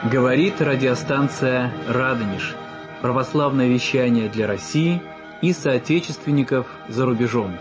Говорит радиостанция «Радонеж». Православное вещание для России и соотечественников за рубежом.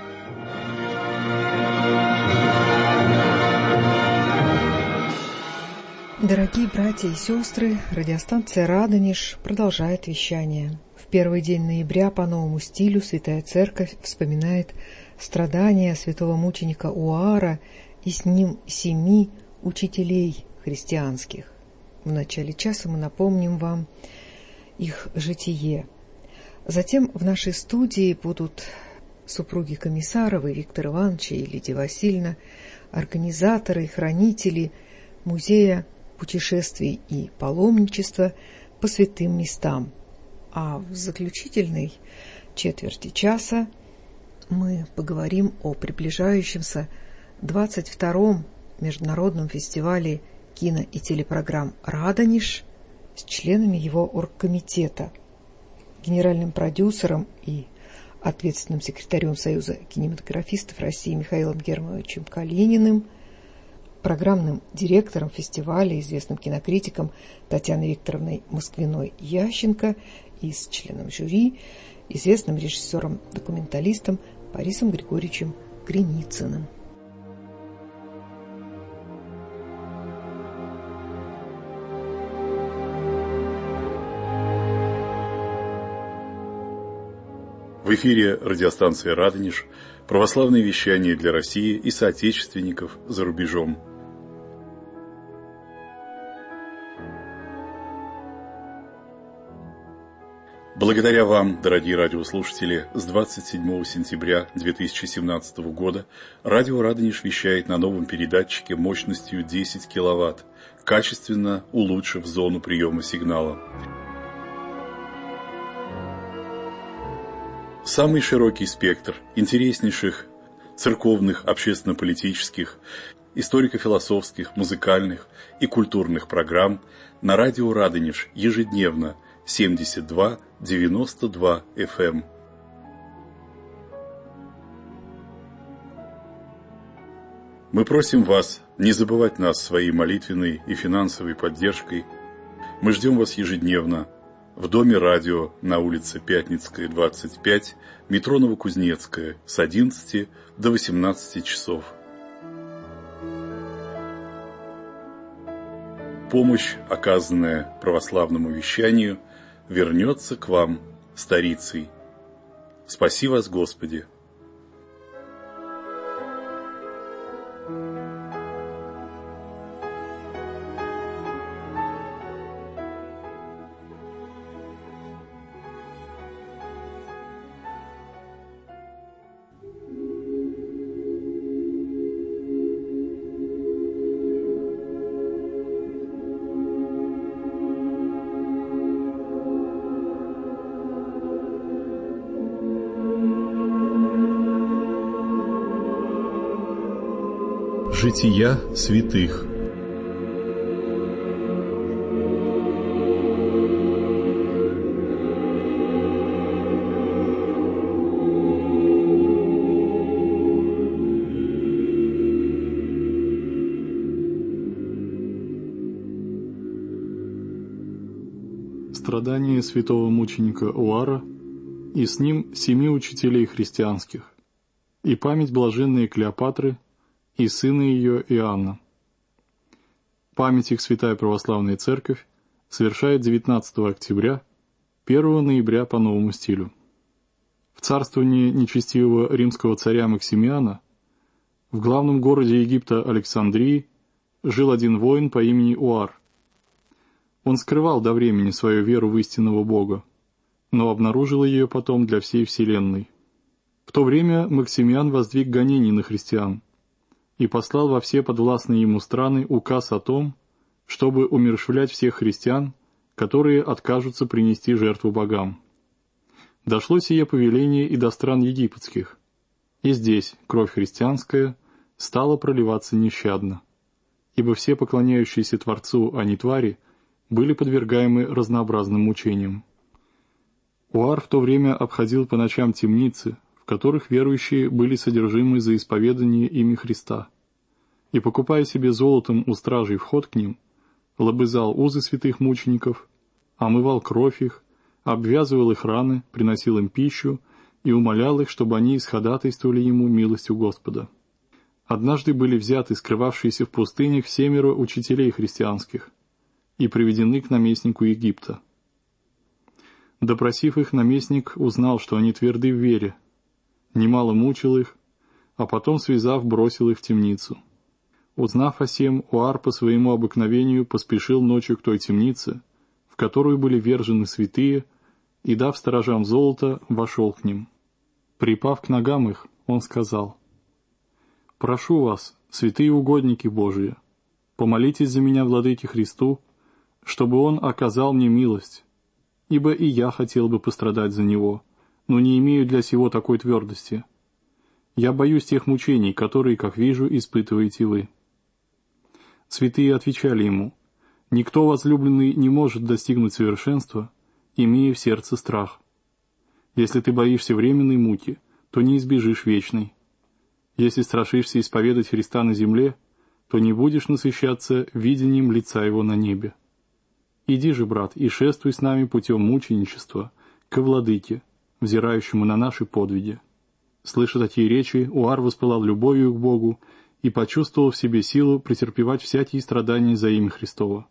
Дорогие братья и сестры, радиостанция «Радонеж» продолжает вещание. В первый день ноября по новому стилю Святая Церковь вспоминает страдания святого мученика Уара и с ним 7 учителей христианских. В начале часа мы напомним вам их житие. Затем в нашей студии будут супруги Комиссаровы, Виктор Иванович и Лидия Васильевна, организаторы и хранители музея путешествий и паломничества по святым местам. А в заключительной четверти часа мы поговорим о приближающемся 22-м международном фестивале кино- и телепрограмм «Радонеж» с членами его оргкомитета, генеральным продюсером и ответственным секретарем Союза кинематографистов России Михаилом Германовичем Калининым, программным директором фестиваля, известным кинокритиком Татьяной Викторовной Москвиной-Ященко и с членом жюри, известным режиссером-документалистом Борисом Григорьевичем Креницыным. В эфире радиостанция «Радонеж», православное вещание для России и соотечественников за рубежом. Благодаря вам, дорогие радиослушатели, с 27 сентября 2017 года радио «Радонеж» вещает на новом передатчике мощностью 10 киловатт, качественно улучшив зону приема сигнала. Самый широкий спектр интереснейших церковных, общественно-политических, историко-философских, музыкальных и культурных программ на радио «Радонеж» ежедневно 72-92 FM. Мы просим вас не забывать нас своей молитвенной и финансовой поддержкой. Мы ждем вас ежедневно в Доме радио на улице Пятницкая, 25, метро Новокузнецкая, с 11 до 18 часов. Помощь, оказанная православному вещанию, вернется к вам старицей. Спаси вас, Господи! Жития святых. Страдания святого мученика Уара и с ним 7 учителей христианских, и память блаженной Клеопатры и сына ее Иоанна. Память их Святая Православная Церковь совершает 19 октября, 1 ноября по новому стилю. В царствовании нечестивого римского царя Максимиана в главном городе Египта Александрии жил один воин по имени Уар. Он скрывал до времени свою веру в истинного Бога, но обнаружил ее потом для всей вселенной. В то время Максимиан воздвиг гонений на христиан и послал во все подвластные ему страны указ о том, чтобы умерщвлять всех христиан, которые откажутся принести жертву богам. Дошло сие повеление и до стран египетских, и здесь кровь христианская стала проливаться нещадно, ибо все поклоняющиеся Творцу, а не твари, были подвергаемы разнообразным мучениям. Уар в то время обходил по ночам темницы, в которых верующие были содержимы за исповедание ими Христа, и, покупая себе золотом у стражей вход к ним, лобызал узы святых мучеников, омывал кровь их, обвязывал их раны, приносил им пищу и умолял их, чтобы они исходатайствовали ему милостью Господа. Однажды были взяты скрывавшиеся в пустынях 7 учителей христианских и приведены к наместнику Египта. Допросив их, наместник узнал, что они тверды в вере, немало мучил их, а потом, связав, бросил их в темницу. Узнав о сем, Оар по своему обыкновению поспешил ночью к той темнице, в которую были вержены святые, и, дав сторожам золото, вошел к ним. Припав к ногам их, он сказал: «Прошу вас, святые угодники Божии, помолитесь за меня, владыке Христу, чтобы он оказал мне милость, ибо и я хотел бы пострадать за него, но не имею для сего такой твердости. Я боюсь тех мучений, которые, как вижу, испытываете вы». Святые отвечали ему: «Никто, возлюбленный, не может достигнуть совершенства, имея в сердце страх. Если ты боишься временной муки, то не избежишь вечной. Если страшишься исповедать Христа на земле, то не будешь насыщаться видением лица Его на небе. Иди же, брат, и шествуй с нами путем мученичества ко Владыке, взирающему на наши подвиги». Слыша такие речи, Оар воспылал любовью к Богу и почувствовал в себе силу претерпевать всякие страдания за имя Христово.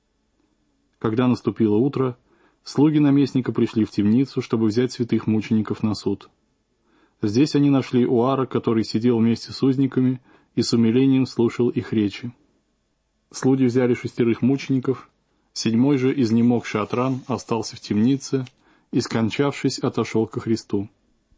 Когда наступило утро, слуги наместника пришли в темницу, чтобы взять святых мучеников на суд. Здесь они нашли Оара, который сидел вместе с узниками и с умилением слушал их речи. Слуги взяли 6 мучеников, 7 же, изнемогший от ран, остался в темнице и, скончавшись, отошел ко Христу.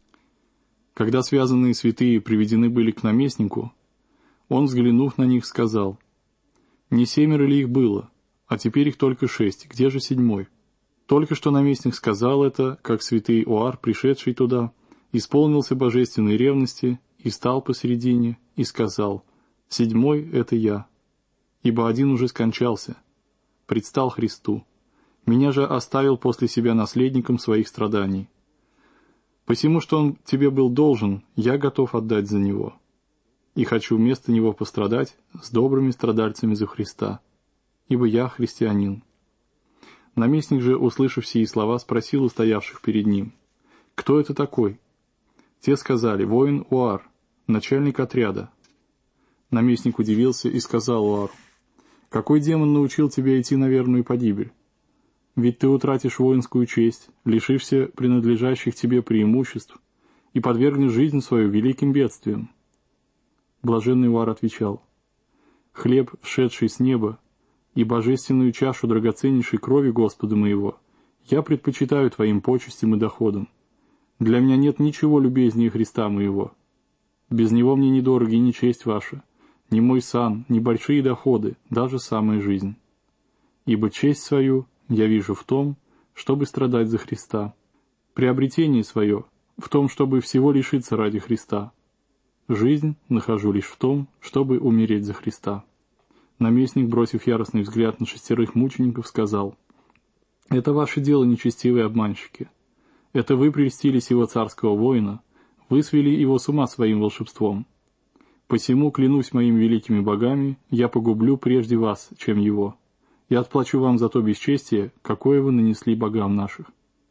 Когда связанные святые приведены были к наместнику, он, взглянув на них, сказал: «Не 7 ли их было, а теперь их только 6, где же 7? Только что наместник сказал это, как святый Оар, пришедший туда, исполнился божественной ревности и стал посредине и сказал: «7 — это я, ибо один уже скончался, предстал Христу, меня же оставил после себя наследником своих страданий. Посему, что он тебе был должен, я готов отдать за него, и хочу вместо него пострадать с добрыми страдальцами за Христа, ибо я христианин». Наместник же, услышав сии слова, спросил у стоявших перед ним: «Кто это такой?» Те сказали: «Воин Оар, начальник отряда». Наместник удивился и сказал Оару: «Какой демон научил тебя идти на верную погибель? Ведь ты утратишь воинскую честь, лишишься принадлежащих тебе преимуществ и подвергнешь жизнь свою великим бедствиям». Блаженный Оар отвечал: «Хлеб, шедший с неба, и божественную чашу драгоценнейшей крови Господа моего я предпочитаю твоим почестям и доходам. Для меня нет ничего любезнее Христа моего. Без него мне недороги ни честь ваша, ни мой сан, ни большие доходы, даже самая жизнь. Ибо честь свою я вижу в том, чтобы страдать за Христа, приобретение свое в том, чтобы всего лишиться ради Христа. Жизнь нахожу лишь в том, чтобы умереть за Христа». Наместник, бросив яростный взгляд на 6 мучеников, сказал: «Это ваше дело, нечестивые обманщики. Это вы прельстили сего царского воина, вы свели его с ума своим волшебством. Посему, клянусь моими великими богами, я погублю прежде вас, чем его. Я отплачу вам за то бесчестие, какое вы нанесли богам наших.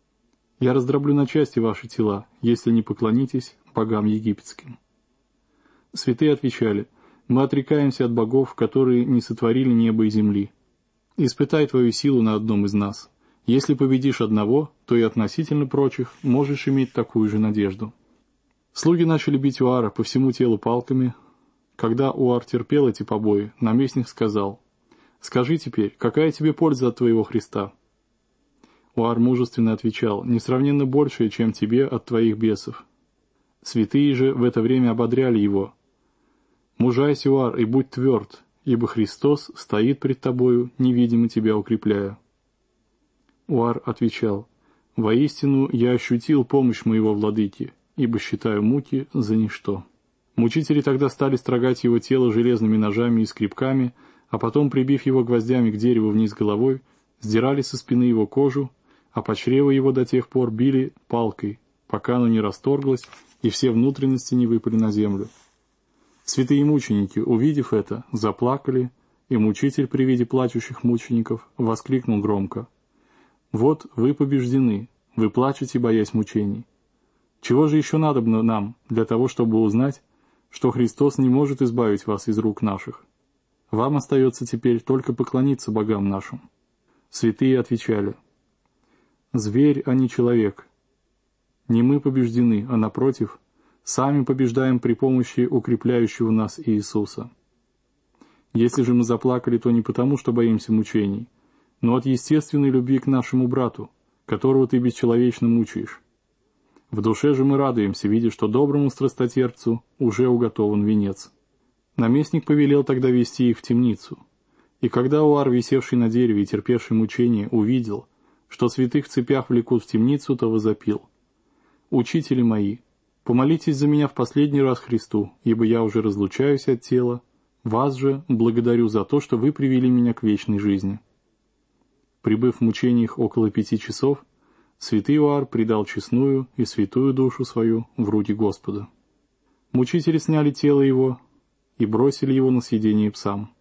Я раздроблю на части ваши тела, если не поклонитесь богам египетским». Святые отвечали: «Мы отрекаемся от богов, которые не сотворили небо и земли. Испытай твою силу на одном из нас. Если победишь одного, то и относительно прочих можешь иметь такую же надежду». Слуги начали бить Оара по всему телу палками. Когда Оар терпел эти побои, наместник сказал: «Скажи теперь, какая тебе польза от твоего Христа?» Оар мужественно отвечал: «Несравненно большее, чем тебе от твоих бесов». Святые же в это время ободряли его: «Мужайся, Оар, и будь тверд, ибо Христос стоит пред тобою, невидимо тебя укрепляя». Оар отвечал: «Воистину я ощутил помощь моего владыки, ибо считаю муки за ничто». Мучители тогда стали строгать его тело железными ножами и скребками, а потом, прибив его гвоздями к дереву вниз головой, сдирали со спины его кожу, а по чреву его до тех пор били палкой, пока оно не расторглось и все внутренности не выпали на землю. Святые мученики, увидев это, заплакали и мучитель при виде плачущих мучеников воскликнул громко: «Вот вы побеждены, вы плачете, боясь мучений. Чего же еще надобно нам для того, чтобы узнать, что Христос не может избавить вас из рук наших? Вам остается теперь только поклониться богам нашим». Святые отвечали: «Зверь, а не человек. Не мы побеждены, а напротив, сами побеждаем при помощи укрепляющего нас Иисуса. Если же мы заплакали, то не потому, что боимся мучений, но от естественной любви к нашему брату, которого ты бесчеловечно мучаешь. В душе же мы радуемся, видя, что доброму страстотерпцу уже уготован венец». Наместник повелел тогда вести их в темницу. И когда Уар, висевший на дереве и терпевший мучения, увидел, что святых в цепях влекут в темницу, то возопил: «Учители мои, помолитесь за меня в последний раз Христу, ибо я уже разлучаюсь от тела. Вас же благодарю за то, что вы привели меня к вечной жизни». Прибыв в мучениях около 5 часов, святый Уар предал честную и святую душу свою в руки Господа. Мучители сняли тело его и бросили его на съедение псам.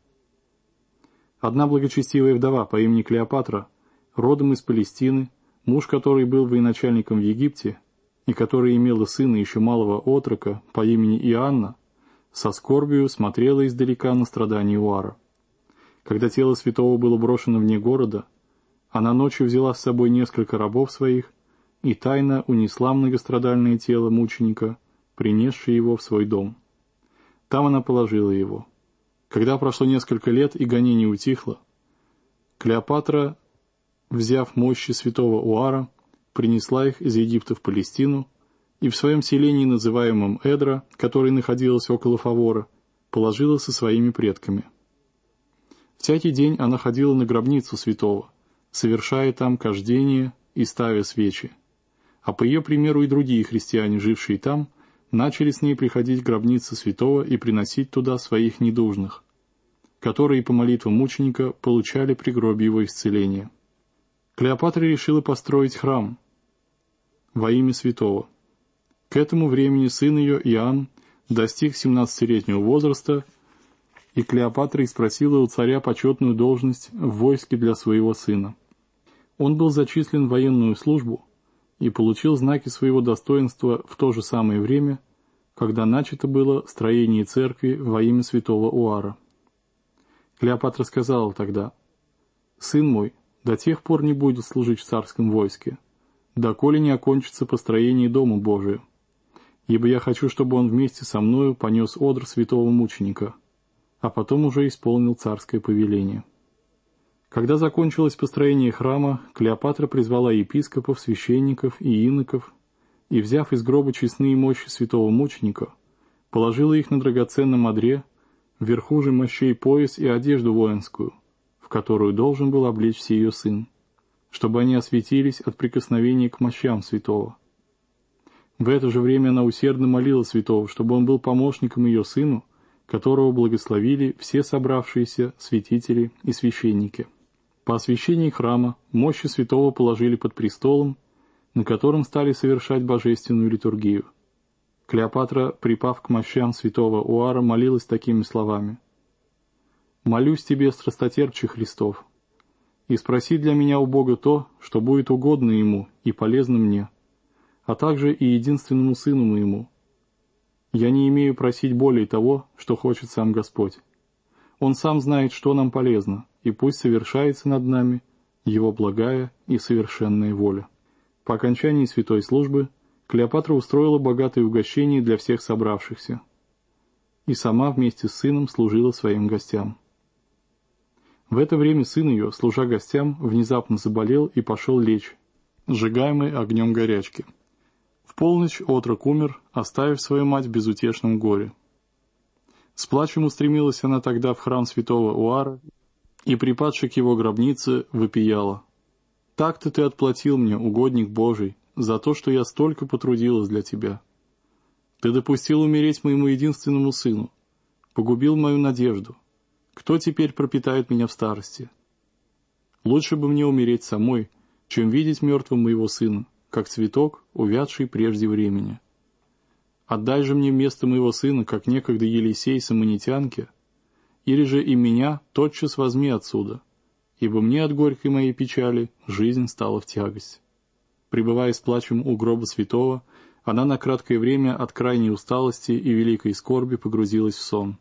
Одна благочестивая вдова по имени Клеопатра, родом из Палестины, муж которой был военачальником в Египте и которая имела сына еще малого отрока по имени Иоанна, со скорбью смотрела издалека на страдания Уара. Когда тело святого было брошено вне города, она ночью взяла с собой несколько рабов своих и тайно унесла многострадальное тело мученика, принесшее его в свой дом. Там она положила его. Когда прошло несколько лет и гонение утихло, Клеопатра, взяв мощи святого Уара, принесла их из Египта в Палестину и в своем селении, называемом Эдра, которое находилось около Фавора, положила со своими предками. Всякий день она ходила на гробницу святого, совершая там кождение и ставя свечи. А по ее примеру и другие христиане, жившие там, начали с ней приходить к гробнице святого и приносить туда своих недужных, которые по молитвам мученика получали при гробе его исцеление. Клеопатра решила построить храм во имя святого. К этому времени сын ее, Иоанн, достиг 17-летнего возраста, и Клеопатра спросила у царя почетную должность в войске для своего сына. Он был зачислен в военную службу и получил знаки своего достоинства в то же самое время, когда начато было строение церкви во имя святого Уара. Клеопатра сказала тогда: «Сын мой до тех пор не будет служить в царском войске, доколе не окончится построение дома Божия, ибо я хочу, чтобы он вместе со мною понес одр святого мученика, а потом уже исполнил царское повеление». Когда закончилось построение храма, Клеопатра призвала епископов, священников и иноков и, взяв из гроба честные мощи святого мученика, положила их на драгоценном одре, вверху же мощей пояс и одежду воинскую, в которую должен был облечься ее сын, чтобы они осветились от прикосновения к мощам святого. В это же время она усердно молила святого, чтобы он был помощником ее сыну, которого благословили все собравшиеся святители и священники. По освящении храма мощи святого положили под престолом, на котором стали совершать божественную литургию. Клеопатра, припав к мощам святого Уара, молилась такими словами: «Молюсь тебе, страстотерпче Христов, и спроси для меня у Бога то, что будет угодно Ему и полезно мне, а также и единственному Сыну моему. Я не имею просить более того, что хочет сам Господь. Он сам знает, что нам полезно, и пусть совершается над нами Его благая и совершенная воля». По окончании святой службы Клеопатра устроила богатое угощение для всех собравшихся, и сама вместе с сыном служила своим гостям. В это время сын ее, служа гостям, внезапно заболел и пошел лечь, сжигаемый огнем горячки. В полночь отрок умер, оставив свою мать в безутешном горе. С плачем устремилась она тогда в храм святого Уара и, припадши к его гробнице, вопияла: «Так-то ты отплатил мне, угодник Божий, за то, что я столько потрудилась для тебя. Ты допустил умереть моему единственному сыну, погубил мою надежду. Кто теперь пропитает меня в старости? Лучше бы мне умереть самой, чем видеть мертвым моего сына, как цветок, увядший прежде времени. Отдай же мне место моего сына, как некогда Елисей самонитянке, или же и меня тотчас возьми отсюда, ибо мне от горькой моей печали жизнь стала в тягость». Пребывая с плачем у гроба святого, она на краткое время от крайней усталости и великой скорби погрузилась в сон.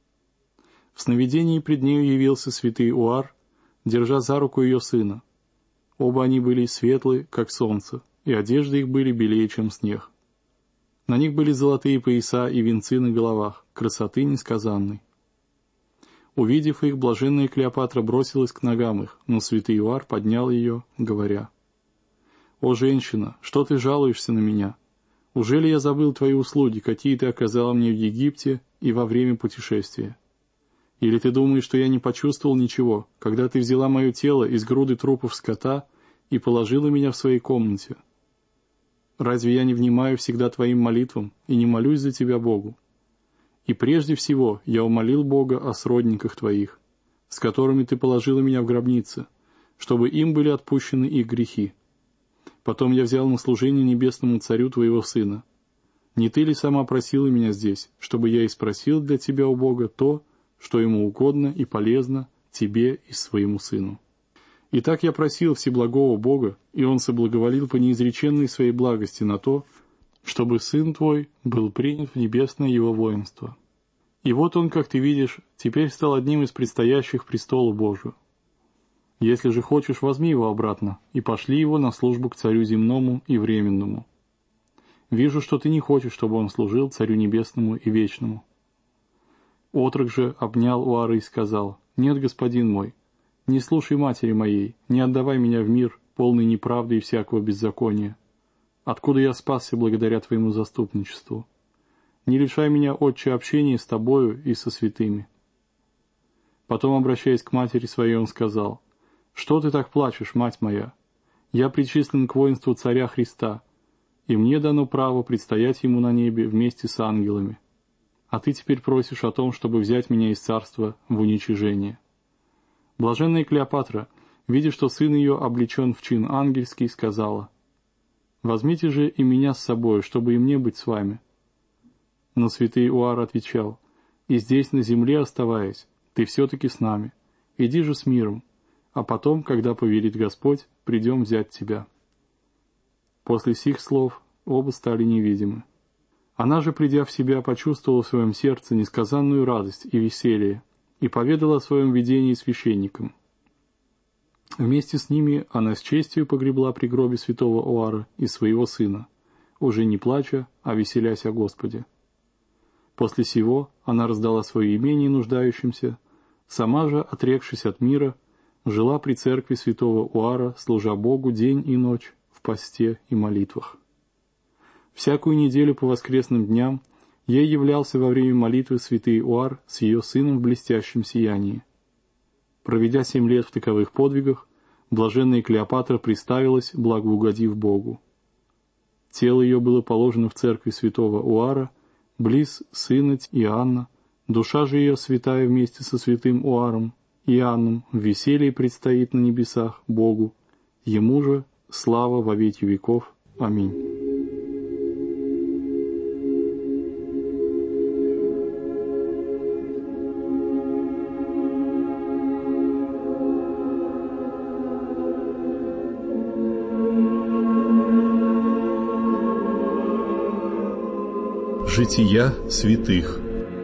В сновидении пред нею явился святый Уар, держа за руку ее сына. Оба они были светлы, как солнце, и одежды их были белее, чем снег. На них были золотые пояса и венцы на головах, красоты несказанной. Увидев их, блаженная Клеопатра бросилась к ногам их, но святый Уар поднял ее, говоря: «О, женщина, что ты жалуешься на меня? Ужели я забыл твои услуги, какие ты оказала мне в Египте и во время путешествия? Или ты думаешь, что я не почувствовал ничего, когда ты взяла мое тело из груды трупов скота и положила меня в своей комнате? Разве я не внимаю всегда твоим молитвам и не молюсь за тебя Богу? И прежде всего я умолил Бога о сродниках твоих, с которыми ты положила меня в гробнице, чтобы им были отпущены их грехи. Потом я взял на служение небесному царю твоего сына. Не ты ли сама просила меня здесь, чтобы я и спросил для тебя у Бога то, что ему угодно и полезно тебе и своему сыну? Итак, я просил Всеблагого Бога, и он соблаговолил по неизреченной своей благости на то, чтобы сын твой был принят в небесное его воинство. И вот он, как ты видишь, теперь стал одним из предстоящих престолу Божию. Если же хочешь, возьми его обратно и пошли его на службу к царю земному и временному. Вижу, что ты не хочешь, чтобы он служил царю небесному и вечному». Отрок же обнял Уара и сказал: «Нет, господин мой, не слушай матери моей, не отдавай меня в мир, полный неправды и всякого беззакония, откуда я спасся благодаря твоему заступничеству. Не лишай меня, отче, общения с тобою и со святыми». Потом, обращаясь к матери своей, он сказал: «Что ты так плачешь, мать моя? Я причислен к воинству царя Христа, и мне дано право предстоять ему на небе вместе с ангелами. А ты теперь просишь о том, чтобы взять меня из царства в уничижение». Блаженная Клеопатра, видя, что сын ее облечен в чин ангельский, сказала: «Возьмите же и меня с собой, чтобы и мне быть с вами». Но святый Уар отвечал: «И здесь, на земле оставаясь, ты все-таки с нами. Иди же с миром, а потом, когда повелит Господь, придем взять тебя». После сих слов оба стали невидимы. Она же, придя в себя, почувствовала в своем сердце несказанную радость и веселье и поведала о своем видении священникам. Вместе с ними она с честью погребла при гробе святого Уара и своего сына, уже не плача, а веселясь о Господе. После сего она раздала свое имение нуждающимся, сама же, отрекшись от мира, жила при церкви святого Уара, служа Богу день и ночь в посте и молитвах. Всякую неделю по воскресным дням ей являлся во время молитвы святый Уар с ее сыном в блестящем сиянии. Проведя 7 лет в таковых подвигах, блаженная Клеопатра приставилась, благоугодив Богу. Тело ее было положено в церкви святого Уара, близ сына Иоанна, душа же ее святая вместе со святым Уаром, Иоанном, в веселье предстоит на небесах Богу, ему же слава во веки веков. Аминь. Жития святых.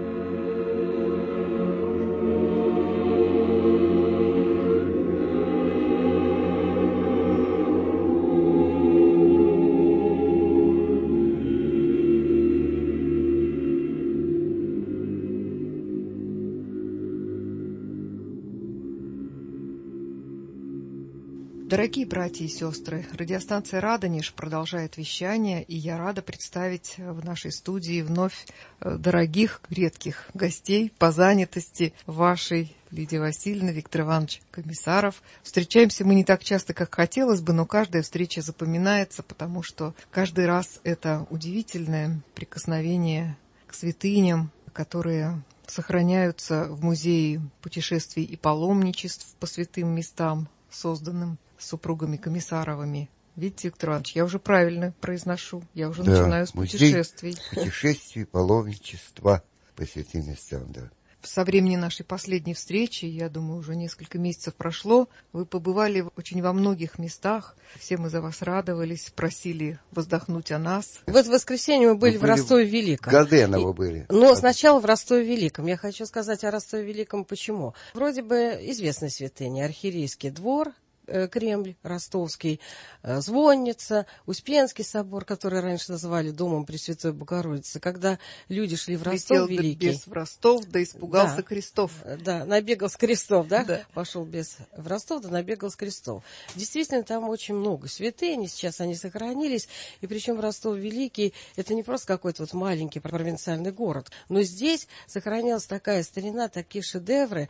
Дорогие братья и сестры, радиостанция «Радонеж» продолжает вещание, и я рада представить в нашей студии вновь дорогих, редких гостей по занятости вашей, Лидия Васильевна, Виктор Иванович Комиссаров. Встречаемся мы не так часто, как хотелось бы, но каждая встреча запоминается, потому что каждый раз это удивительное прикосновение к святыням, которые сохраняются в Музее путешествий и паломничеств по святым местам, созданным супругами Комиссаровыми. Видите, Виктор Иванович, я уже правильно произношу. Я уже начинаю с путешествий. Путешествий, паломничества по святым местам, да. Со времени нашей последней встречи, я думаю, уже несколько месяцев прошло, вы побывали очень во многих местах. Все мы за вас радовались, просили воздохнуть о нас. Вот в воскресенье мы были в Ростове-Великом. Гаденово были. Но сначала в Ростове-Великом. Я хочу сказать о Ростове-Великом почему. Вроде бы известная святыня, архиерейский двор, Кремль ростовский, Звонница, Успенский собор, который раньше называли Домом Пресвятой Богородицы. Когда люди шли в Ростов Великий... бес в Ростов, да испугался крестов. Да, набегался крестов, да? Да. Пошел бес в Ростов, да набегался крестов. Действительно, там очень много святынь, сейчас они сохранились. И причем Ростов Великий, это не просто какой-то вот маленький провинциальный город, но здесь сохранилась такая старина, такие шедевры,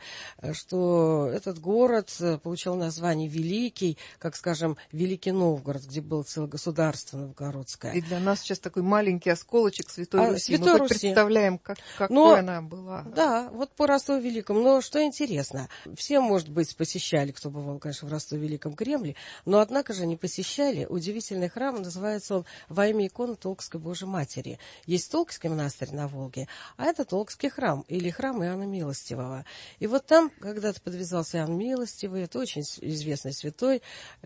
что этот город получил название Великий, как, скажем, Великий Новгород, где было целое государство новгородское. И для нас сейчас такой маленький осколочек Святой Руси. Святой Мы Руси. Представляем, какой она была. Да, вот по Ростову-Великому. Но что интересно, все, может быть, посещали, кто бывал, конечно, в Ростове-Великом Кремле, но, однако же, не посещали удивительный храм, называется он «Во имя иконы Толкской Божьей Матери». Есть Толкский монастырь на Волге, а это Толкский храм, или храм Иоанна Милостивого. И вот там когда-то подвязался Иоанн Милостивый, это очень известный святой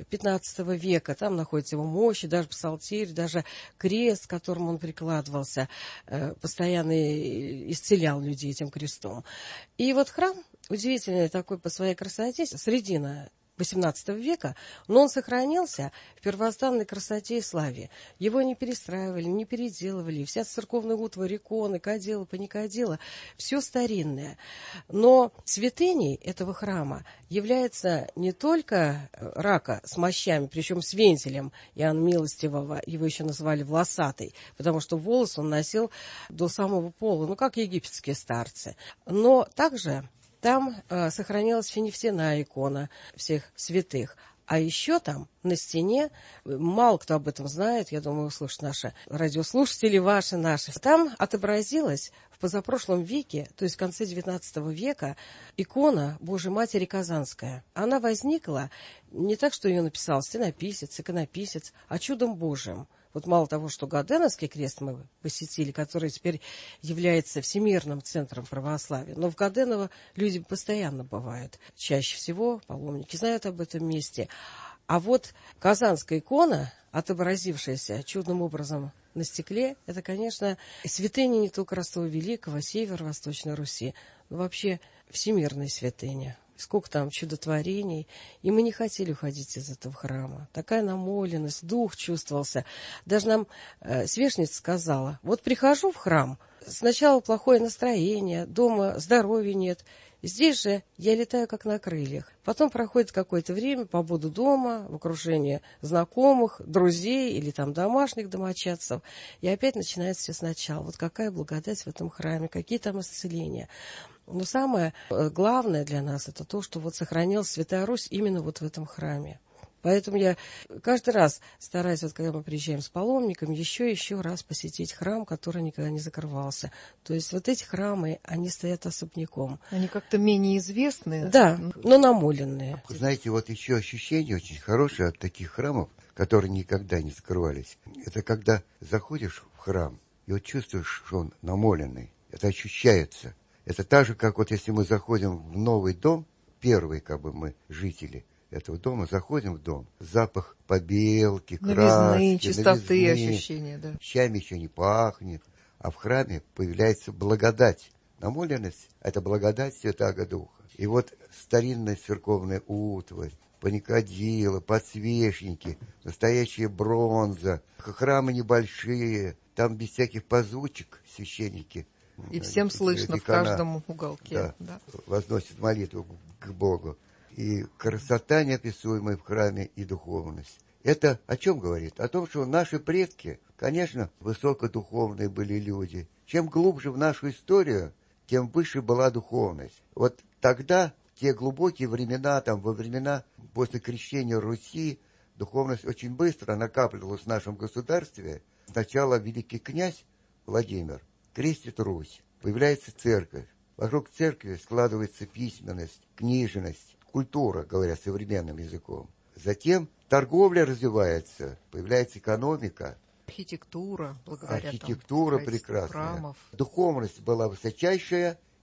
15 века, там находятся его мощи, даже псалтирь, даже крест, к которому он прикладывался, постоянно исцелял людей этим крестом. И вот храм удивительный такой по своей красоте, средина XVIII века, но он сохранился в первозданной красоте и славе. Его не перестраивали, не переделывали. Вся церковная утварь, иконы, кадила, паникадила, все старинное. Но святыней этого храма является не только рака с мощами, причем с вензелем Иоанна Милостивого, его еще называли волосатый, потому что волос он носил до самого пола, ну, как египетские старцы. Но также там сохранилась финифтяная икона всех святых. А еще там на стене, мало кто об этом знает, я думаю, услышат наши радиослушатели, наши. Там отобразилась в позапрошлом веке, то есть в конце XIX века, икона Божьей Матери Казанская. Она возникла не так, что ее написал стенописец, иконописец, а чудом Божьим. Вот мало того, что Гаденовский крест мы посетили, который теперь является всемирным центром православия, но в Гаденово люди постоянно бывают. Чаще всего паломники знают об этом месте. А вот казанская икона, отобразившаяся чудным образом на стекле, это, конечно, святыня не только Ростова Великого, Северо-Восточной Руси, но вообще всемирная святыня. Сколько там чудотворений. И мы не хотели уходить из этого храма. Такая намоленность, дух чувствовался. Даже нам священница сказала, вот прихожу в храм, сначала плохое настроение, дома здоровья нет. Здесь же я летаю как на крыльях. Потом проходит какое-то время, побуду дома, в окружении знакомых, друзей или там домашних домочадцев. И опять начинается все сначала. Вот какая благодать в этом храме, какие там исцеления. Но самое главное для нас это то, что вот сохранилась Святая Русь именно вот в этом храме. Поэтому я каждый раз стараюсь, вот когда мы приезжаем с паломниками, еще раз посетить храм, который никогда не закрывался. То есть вот эти храмы, они стоят особняком. Они как-то менее известные. Да, но намоленные. Знаете, вот еще ощущение очень хорошее от таких храмов, которые никогда не закрывались. Это когда заходишь в храм, и вот чувствуешь, что он намоленный. Это ощущается. Это так же, как вот если мы заходим в новый дом, первые как бы мы жители этого дома, заходим в дом, запах побелки, краски, чистоты, ощущения, да. Щами еще не пахнет, а в храме появляется благодать. Намоленность – это благодать Святаго Духа. И вот старинная церковная утварь, паникадила, подсвечники, настоящая бронза, храмы небольшие, там без всяких позучек священники. И всем слышно в каждом уголке. Да, возносит молитву к Богу. И красота неописуемая в храме, и духовность. Это о чем говорит? О том, что наши предки, конечно, высокодуховные были люди. Чем глубже в нашу историю, тем выше была духовность. Вот тогда, в те глубокие времена, там, во времена после крещения Руси, духовность очень быстро накапливалась в нашем государстве. Сначала великий князь Владимир крестит Русь, появляется церковь. Вокруг церкви складывается письменность, книжность, культура, говоря современным языком. Затем торговля развивается, появляется экономика. Архитектура, благодаря архитектура прекрасная. Храмов. Духовность была высочайшая,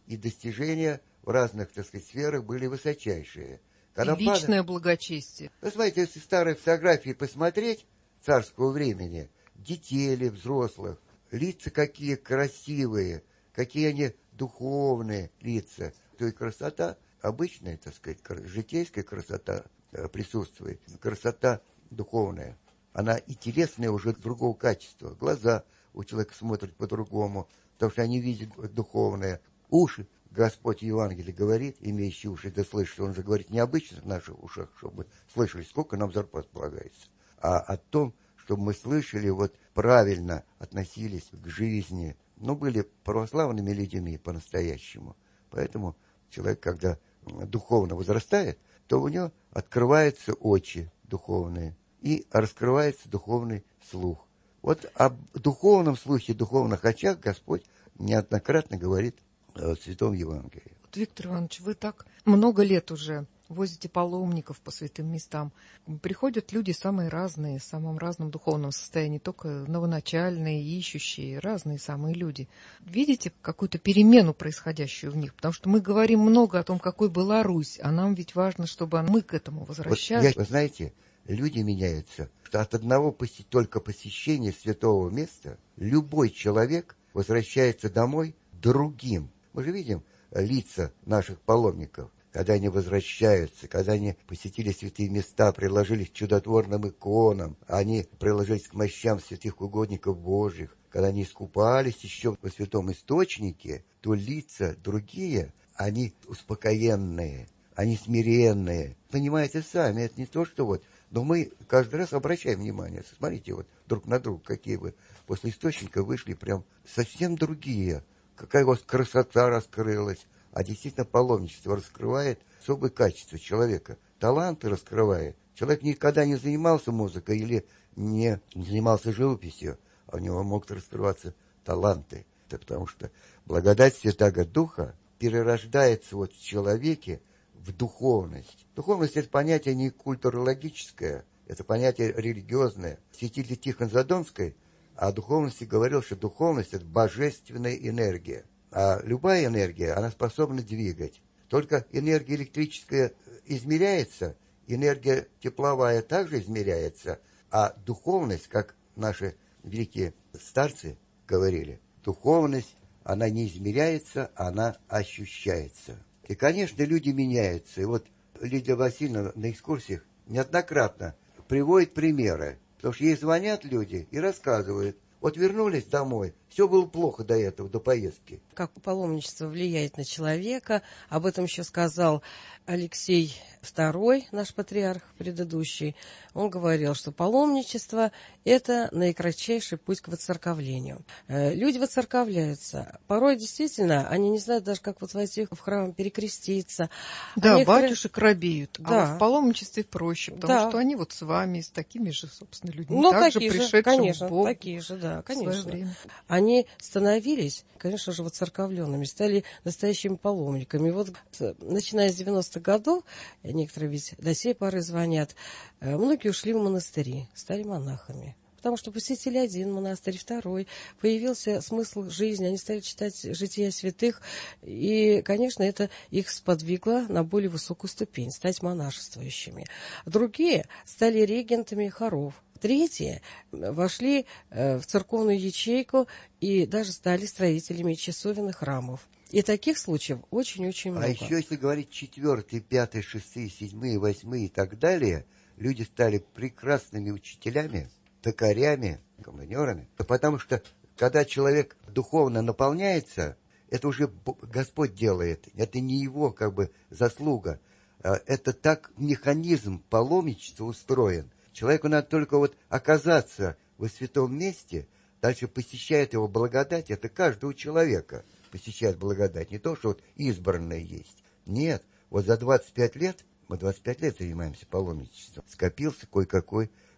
и достижения в разных, так сказать, сферах были высочайшие. И личное благочестие. Ну, смотрите, если старые фотографии посмотреть царского времени, детей ли, взрослых, лица какие красивые, какие они духовные лица, то и красота, обычная, так сказать, житейская красота присутствует, красота духовная. Она и телесная уже другого качества. Глаза у человека смотрят по-другому, потому что они видят духовное. Уши, Господь в Евангелии говорит, имеющие уши да слышат, он же говорит не обычно в наших ушах, чтобы слышали, сколько нам зарплат полагается, а о том, чтобы мы слышали, вот правильно относились к жизни, но были православными людьми по-настоящему. Поэтому человек, когда духовно возрастает, то у него открываются очи духовные и раскрывается духовный слух. Вот об духовном слухе, духовных очах Господь неоднократно говорит в Святом Евангелии. Вот, Виктор Иванович, вы так много лет уже возите паломников по святым местам. Приходят люди самые разные, в самом разном духовном состоянии, только новоначальные, ищущие, разные самые люди. Видите какую-то перемену, происходящую в них? Потому что мы говорим много о том, какой была Русь, а нам ведь важно, чтобы мы к этому возвращались. Вот вы знаете, люди меняются. Что от одного только посещения святого места любой человек возвращается домой другим. Мы же видим лица наших паломников, когда они возвращаются, когда они посетили святые места, приложились к чудотворным иконам, они приложились к мощам святых угодников Божьих, когда они искупались еще во святом источнике, то лица другие, они успокоенные, они смиренные. Понимаете сами, это не то, что вот. Но мы каждый раз обращаем внимание. Смотрите вот друг на друга, какие вы после источника вышли прям совсем другие. Какая у вас красота раскрылась. А действительно паломничество раскрывает особые качества человека. Таланты раскрывает. Человек никогда не занимался музыкой или не занимался живописью, а у него могут раскрываться таланты. Это потому что благодать Святаго Духа перерождается вот в человеке в духовность. Духовность – это понятие не культурологическое, это понятие религиозное. Святитель Тихон Задонский о духовности говорил, что духовность – это божественная энергия. А любая энергия, она способна двигать. Только энергия электрическая измеряется, энергия тепловая также измеряется, а духовность, как наши великие старцы говорили, духовность, она не измеряется, она ощущается. И, конечно, люди меняются. И вот Лидия Васильевна на экскурсиях неоднократно приводит примеры. Потому что ей звонят люди и рассказывают. Вот вернулись домой, все было плохо до этого, до поездки. Как паломничество влияет на человека, об этом еще сказал Алексей II, наш патриарх предыдущий. Он говорил, что паломничество – это наикратчайший путь к воцерковлению. Люди воцерковляются. Порой действительно они не знают даже, как вот войти в храм, перекреститься. Да, некоторые... батюшек робеют. Да. А вот в паломничестве проще, потому что они вот с вами, с такими же, собственно, людьми, ну, также такие пришедшими же, конечно, к Богу. такие же, да, конечно. В свое время. Они становились, конечно же, воцерковленными, стали настоящими паломниками. Вот начиная с 90-х годов, некоторые ведь до сей поры звонят, многие ушли в монастыри, стали монахами. Потому что посетили один монастырь, второй, появился смысл жизни, они стали читать жития святых, и, конечно, это их сподвигло на более высокую ступень, стать монашествующими. Другие стали регентами хоров. Третьи вошли в церковную ячейку и даже стали строителями часовен и храмов. И таких случаев очень-очень много. А еще, если говорить 4-й, 5-й, 6-й, 7-й, 8-й и так далее, люди стали прекрасными учителями, токарями, комбайнерами. Потому что, когда человек духовно наполняется, это уже Господь делает, это не его как бы заслуга. Это так механизм паломничества устроен. Человеку надо только вот оказаться во святом месте, дальше посещает его благодать, это каждого человека посещает благодать, не то, что вот избранное есть. Нет, вот за 25 лет, мы 25 лет занимаемся паломничеством, скопился кое-какой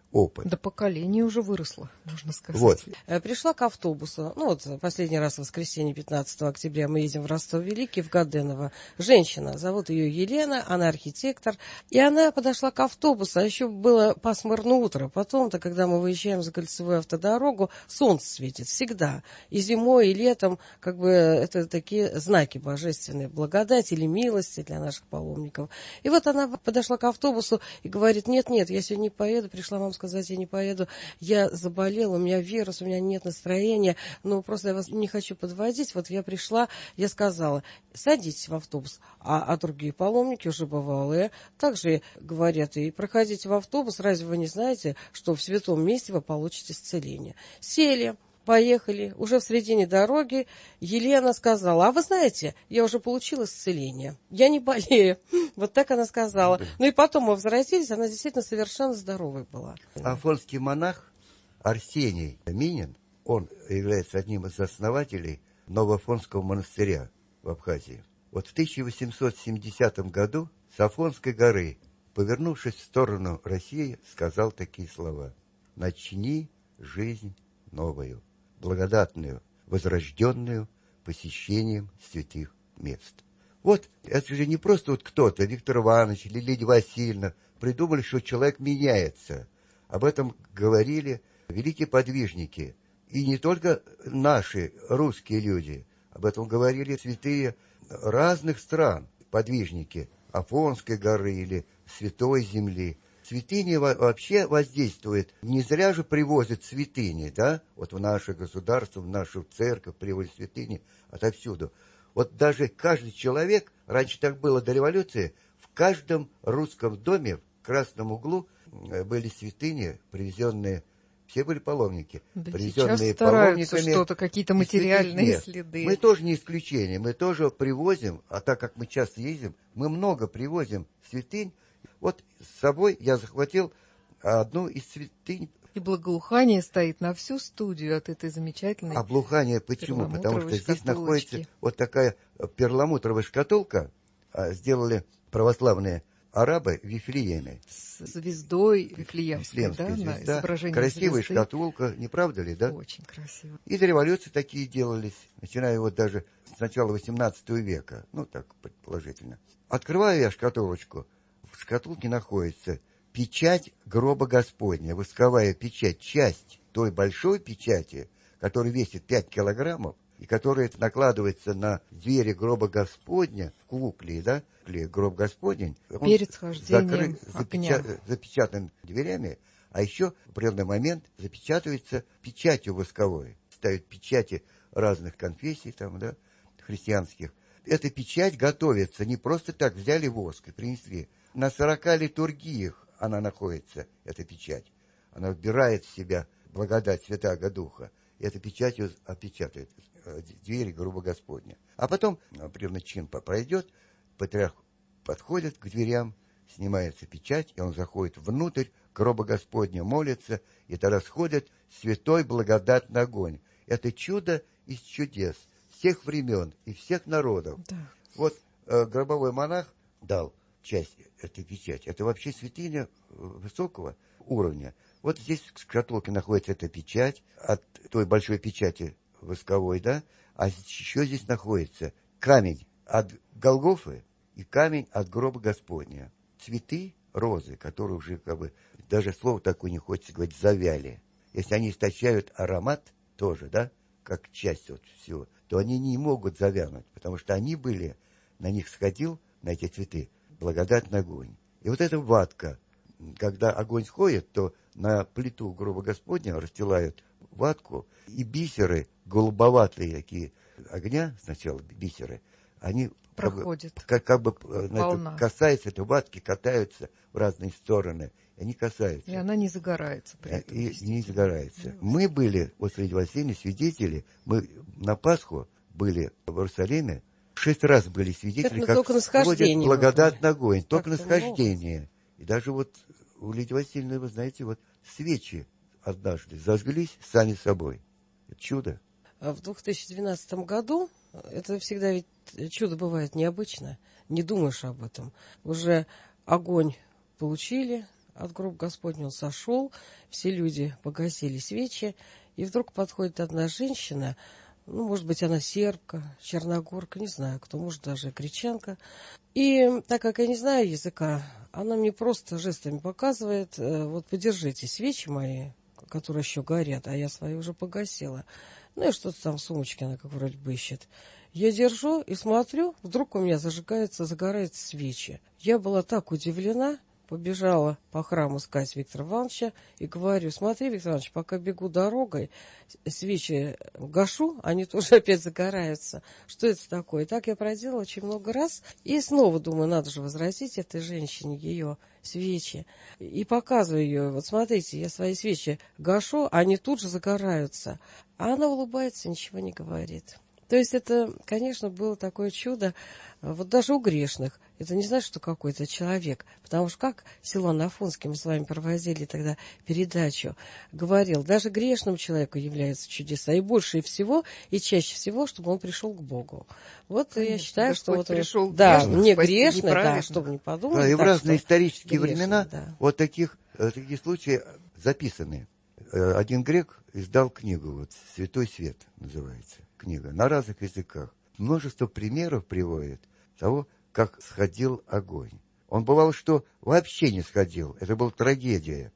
опыт. До поколения уже выросло, можно сказать. Вот. Пришла к автобусу, ну вот последний раз в воскресенье 15 октября мы едем в Ростов-Великий, в Гаденово. Женщина, зовут ее Елена, она архитектор, и она подошла к автобусу, а еще было пасмурно утро. Потом-то, когда мы выезжаем за кольцевую автодорогу, солнце светит всегда. И зимой, и летом, как бы это такие знаки божественной благодати или милости для наших паломников. И вот она подошла к автобусу и говорит: нет, я сегодня не поеду, пришла вам сказать, я не поеду, я заболела, у меня вирус, у меня нет настроения, но просто я вас не хочу подводить, вот я пришла, я сказала, садитесь в автобус, а другие паломники уже бывалые также говорят, и проходите в автобус, разве вы не знаете, что в святом месте вы получите исцеление? Сели. Поехали. Уже в середине дороги Елена сказала: а вы знаете, я уже получила исцеление. Я не болею. Вот так она сказала. Ну и потом мы возвратились, она действительно совершенно здоровой была. Афонский монах Арсений Минин, он является одним из основателей Новоафонского монастыря в Абхазии. Вот в 1870 году с Афонской горы, повернувшись в сторону России, сказал такие слова: «Начни жизнь новую, благодатную, возрожденную посещением святых мест». Вот это же не просто вот кто-то, Виктор Иванович или Лидия Васильевна, придумали, что человек меняется. Об этом говорили великие подвижники. И не только наши русские люди. Об этом говорили святые разных стран, подвижники Афонской горы или Святой Земли. Святыни вообще воздействуют. Не зря же привозят святыни, да? Вот в наше государство, в нашу церковь привозят святыни отовсюду. Вот даже каждый человек, раньше так было до революции, в каждом русском доме в красном углу были святыни, привезенные, все были паломники, Да, привезенные сейчас стараются паломниками. что-то, какие-то материальные следы. Мы тоже не исключение, мы тоже привозим, а так как мы часто ездим, мы много привозим святынь. Вот с собой я захватил одну из святынь. И благоухание стоит на всю студию от этой замечательной. А благоухание почему? Потому что здесь находится вот такая перламутровая шкатулка, сделали православные арабы в Вифлееме. С звездой Вифлеемской, да, звезда. на изображении Красивая звезды. Шкатулка, не правда ли, да? Очень красиво. И до революции такие делались, начиная вот даже с начала XVIII века, ну так предположительно. Открываю я шкатулочку, в шкатулке находится печать гроба Господня, восковая печать, часть той большой печати, которая весит 5 килограммов, и которая накладывается на двери гроба Господня в кукле, да, гроб Господень. Перед схождением огня. Запечатан дверями, а еще в определенный момент запечатывается печатью восковой. Ставят печати разных конфессий, там, да, христианских. Эта печать готовится, не просто так взяли воск и принесли. На 40 литургиях она находится, эта печать. Она вбирает в себя благодать Святаго Духа. И эта печатью опечатает двери гроба Господня. А потом определенный чин пройдет, патриарх подходит к дверям, снимается печать, и он заходит внутрь гроба Господня, молится, и тогда сходит святой благодатный огонь. Это чудо из чудес всех времен и всех народов. Да. Вот гробовой монах дал часть этой печати. Это вообще святыня высокого уровня. Вот здесь в шкатулке находится эта печать от той большой печати восковой, да, а еще здесь находится камень от Голгофы и камень от гроба Господня. Цветы, розы, которые уже как бы, даже слово такое не хочется говорить, завяли. Если они источают аромат тоже, да, как часть вот всего, то они не могут завянуть, потому что они были, на них сходил, на эти цветы, благодатный огонь. И вот эта ватка, когда огонь сходит, то на плиту гроба Господня расстилают ватку, и бисеры, голубоватые такие огня, сначала бисеры, они проходят. Как бы касаются этой ватки, катаются в разные стороны. И они касаются. И она не загорается. И не загорается. Мы были, вот среди Василия, свидетели, мы на Пасху были в Иерусалиме, 6 раз были свидетели, как сходит благодатный огонь, только на схождение. И даже вот у Лидии Васильевны, вы знаете, вот свечи однажды зажглись сами собой. Это чудо. В 2012 году, это всегда ведь чудо бывает необычно, не думаешь об этом. Уже огонь получили, от гроба Господня он сошел, все люди погасили свечи, и вдруг подходит одна женщина, ну, может быть, она сербка, черногорка, не знаю кто, может, даже гречанка. И так как я не знаю языка, она мне просто жестами показывает, вот, подержите свечи мои, которые еще горят, а я свои уже погасила. Ну, и что-то там в сумочке она как вроде бы ищет. Я держу и смотрю, вдруг у меня загораются свечи. Я была так удивлена, побежала по храму искать Виктора Ивановича и говорю: смотри, Виктор Иванович, пока бегу дорогой, свечи гашу, они тоже опять загораются. Что это такое? И так я проделала очень много раз. И снова думаю, надо же возвратить этой женщине ее свечи. И показываю ее: вот смотрите, я свои свечи гашу, они тут же загораются. А она улыбается, ничего не говорит. То есть это, конечно, было такое чудо, вот даже у грешных. Это не значит, что какой-то человек. Потому что как Силуан Афонский, мы с вами проводили тогда передачу, говорил, даже грешному человеку являются чудеса. И больше всего, и чаще всего, чтобы он пришел к Богу. Вот конечно, я считаю, Господь что вот пришел да, грешных не спасти грешных, да, неправедных. чтобы не подумать. Да, и в разные исторические грешных, времена да. вот такие случаи записаны. Один грек издал книгу, вот «Святой свет» называется книга, на разных языках. Множество примеров приводит того, как сходил огонь. Он бывало, что вообще не сходил. Это была трагедия.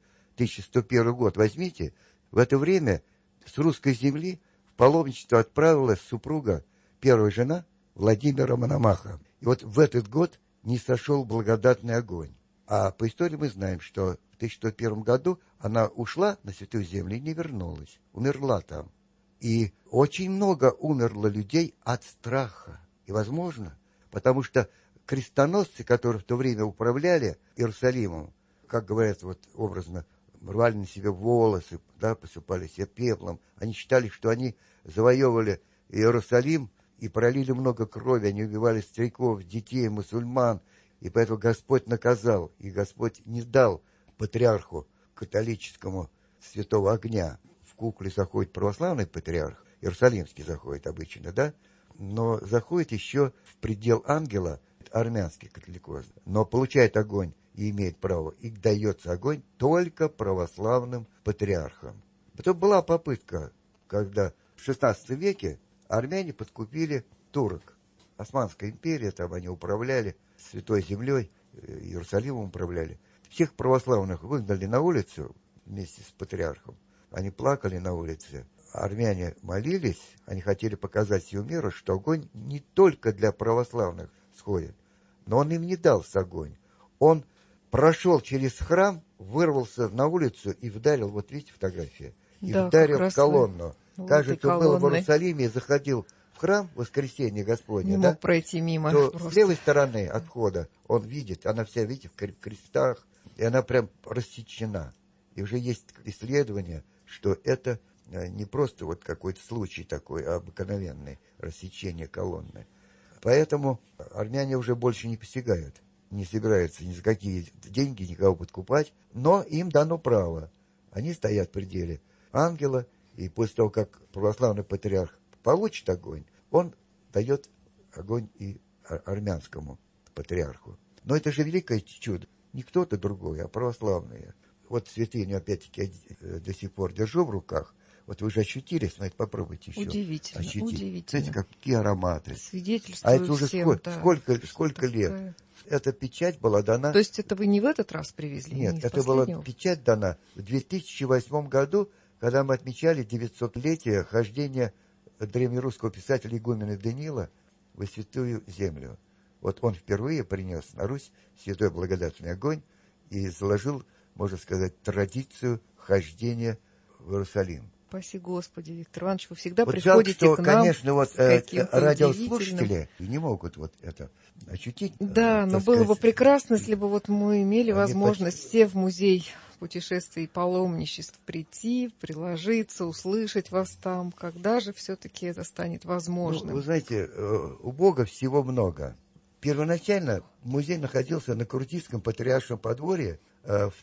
1101 год возьмите. В это время с русской земли в паломничество отправилась супруга, первая жена Владимира Мономаха. И вот в этот год не сошел благодатный огонь. А по истории мы знаем, что в 1101 году она ушла на Святую Землю и не вернулась. Умерла там. И очень много умерло людей от страха. И, возможно, потому что крестоносцы, которые в то время управляли Иерусалимом, как говорят вот образно, рвали на себе волосы, да, посыпали себе пеплом. Они считали, что они завоевывали Иерусалим и пролили много крови. Они убивали стариков, детей, мусульман. И поэтому Господь наказал, и Господь не дал патриарху католическому святого огня. В кукле заходит православный патриарх, иерусалимский заходит обычно, да? Но заходит еще в предел ангела армянский католикос. Но получает огонь и имеет право, и дается огонь только православным патриархам. Потом была попытка, когда в XVI веке армяне подкупили турок. Османская империя, там они управляли Святой Землей, Иерусалимом управляли. Всех православных выгнали на улицу вместе с патриархом. Они плакали на улице. Армяне молились, они хотели показать всему миру, что огонь не только для православных сходит, но он им не дал огонь. Он прошел через храм, вырвался на улицу и вдарил, вот видите фотография, и да, вдарил в колонну. Кажется, он был в колонны. Иерусалиме и заходил в храм в воскресенье Господне, не да? мог пройти мимо. То просто. с левой стороны от входа он видит, она вся, видите, в крестах, и она прям рассечена. И уже есть исследования, что это не просто вот какой-то случай такой, а обыкновенный рассечение колонны. Поэтому армяне уже больше не посягают, не собираются ни за какие деньги никого подкупать, но им дано право. Они стоят в пределе ангела, и после того, как православный патриарх получит огонь, он дает огонь и армянскому патриарху. Но это же великое чудо. Не кто-то другой, а православные. Вот святыню, опять-таки, я до сих пор держу в руках. Вот вы же ощутили, смотрите, попробуйте еще. Удивительно, ощутить. удивительно. Смотрите, какие ароматы. Свидетельствую А это уже всем, сколько лет? Эта печать была дана... То есть это вы не в этот раз привезли? Нет, это была печать дана в 2008 году, когда мы отмечали 900-летие хождения древнерусского писателя игумена Даниила во Святую Землю. Вот он впервые принес на Русь святой благодатный огонь и заложил, можно сказать, традицию хождения в Иерусалим. Спаси Господи, Виктор Иванович, вы всегда вот приходите жалко, что, к нам конечно, вот радиослушатели не могут вот это ощутить. Да, но было бы прекрасно, если бы вот мы имели возможность все в музей путешествий и паломничеств прийти, приложиться, услышать вас там. Когда же все-таки это станет возможным? Ну, вы знаете, у Бога всего много. Первоначально музей находился на Крутицком патриаршем подворье в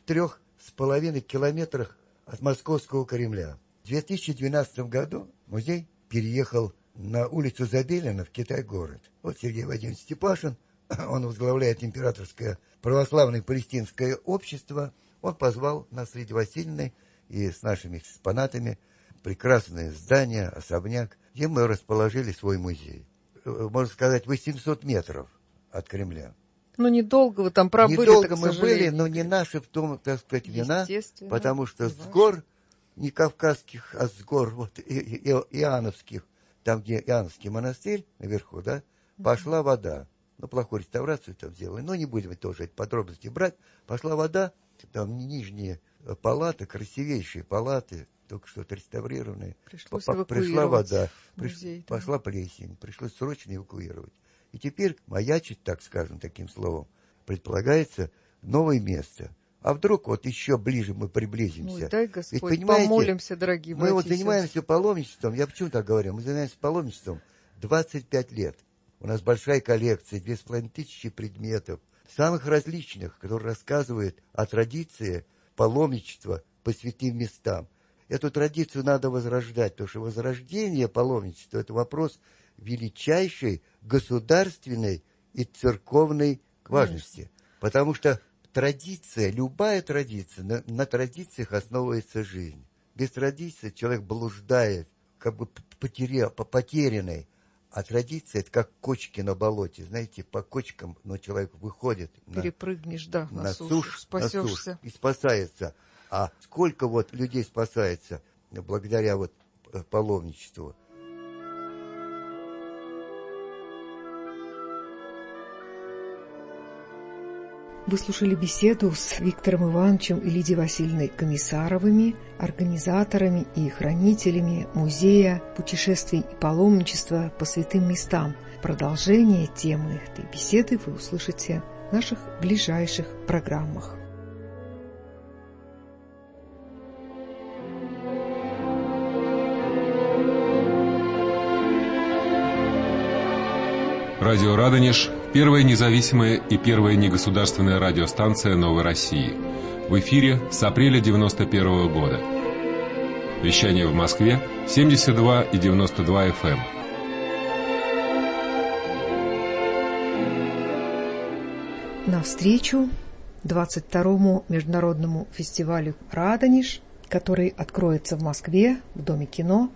3,5 километрах от Московского Кремля. В 2012 году музей переехал на улицу Забелина в Китай-город. Вот Сергей Вадимович Степашин он возглавляет Императорское православное палестинское общество, он позвал нас с Лидией Васильевной и с нашими экспонатами прекрасное здание, особняк, где мы расположили свой музей. Можно сказать, 800 метров от Кремля. Ну, недолго вы там пробыли. Недолго мы были, но не наша в том, так сказать, вина, потому что с гор, не кавказских, а с гор вот, иоанновских, там, где Иоанновский монастырь наверху, да, пошла вода. Ну, плохую реставрацию там сделали, но не будем тоже эти подробности брать. Пошла вода, там нижние палаты, красивейшие палаты, только что отреставрированные. Пришла вода, музей, пошла плесень, пришлось срочно эвакуировать. И теперь маячит, так скажем, таким словом, предполагается новое место. А вдруг вот еще ближе мы приблизимся? Ой, дай Господь, ведь, понимаете, помолимся, дорогие братья. Мы вот занимаемся паломничеством, я почему так говорю, мы занимаемся паломничеством 25 лет. У нас большая коллекция, 2500 предметов, самых различных, которые рассказывают о традиции паломничества по святым местам. Эту традицию надо возрождать, потому что возрождение паломничества – это вопрос величайшей государственной и церковной важности. Потому что традиция, любая традиция, на традициях основывается жизнь. Без традиции человек блуждает, как бы потерянный. А традиция – это как кочки на болоте. Знаете, по кочкам, но человек выходит перепрыгнешь, да, на сушу, спасешься. И спасается. А сколько вот людей спасается благодаря вот паломничеству. Вы слушали беседу с Виктором Ивановичем и Лидией Васильевной Комиссаровыми, организаторами и хранителями музея путешествий и паломничества по святым местам. Продолжение темы этой беседы вы услышите в наших ближайших программах. Радио «Радонеж» – первая независимая и первая негосударственная радиостанция Новой России. В эфире с апреля 1991 года. Вещание в Москве 72 и 92 FM. Навстречу 22-му международному фестивалю «Радонеж», который откроется в Москве в Доме кино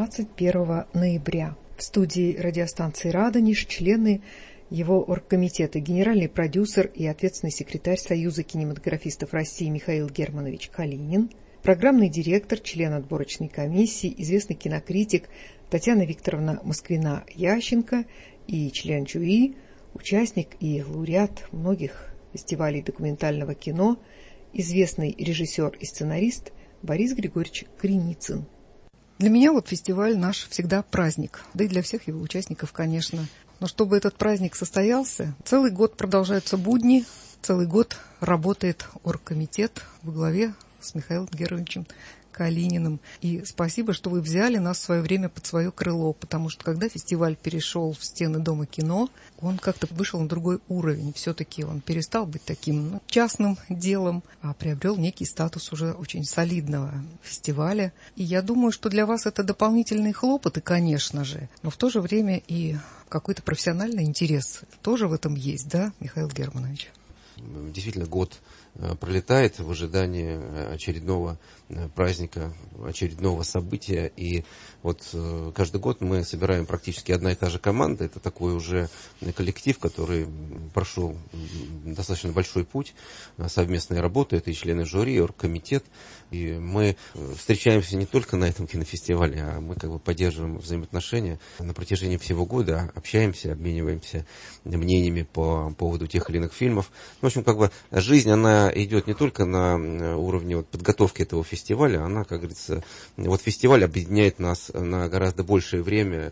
21 ноября. В студии радиостанции «Радонеж» члены его оргкомитета, генеральный продюсер и ответственный секретарь Союза кинематографистов России Михаил Германович Калинин, программный директор, член отборочной комиссии, известный кинокритик Татьяна Викторовна Москвина-Ященко и член жюри, участник и лауреат многих фестивалей документального кино, известный режиссер и сценарист Борис Григорьевич Креницын. Для меня вот фестиваль наш всегда праздник, да и для всех его участников, конечно. Но чтобы этот праздник состоялся, целый год продолжаются будни, целый год работает оргкомитет во главе с Михаилом Германовичем Калининым. И спасибо, что вы взяли нас в свое время под свое крыло, потому что когда фестиваль перешел в стены Дома кино, он как-то вышел на другой уровень. Все-таки он перестал быть таким частным делом, а приобрел некий статус уже очень солидного фестиваля. И я думаю, что для вас это дополнительные хлопоты, конечно же, но в то же время и какой-то профессиональный интерес тоже в этом есть, да, Михаил Германович? Действительно, год пролетает в ожидании очередного праздника, очередного события. И вот каждый год мы собираем практически одна и та же команда. Это такой уже коллектив, который прошел достаточно большой путь совместной работы. Это и члены жюри, и оргкомитет. И мы встречаемся не только на этом кинофестивале, а мы как бы поддерживаем взаимоотношения на протяжении всего года, общаемся, обмениваемся мнениями по поводу тех или иных фильмов. В общем, как бы жизнь, она идет не только на уровне вот подготовки этого фестиваля, она, как говорится, вот фестиваль объединяет нас на гораздо большее время,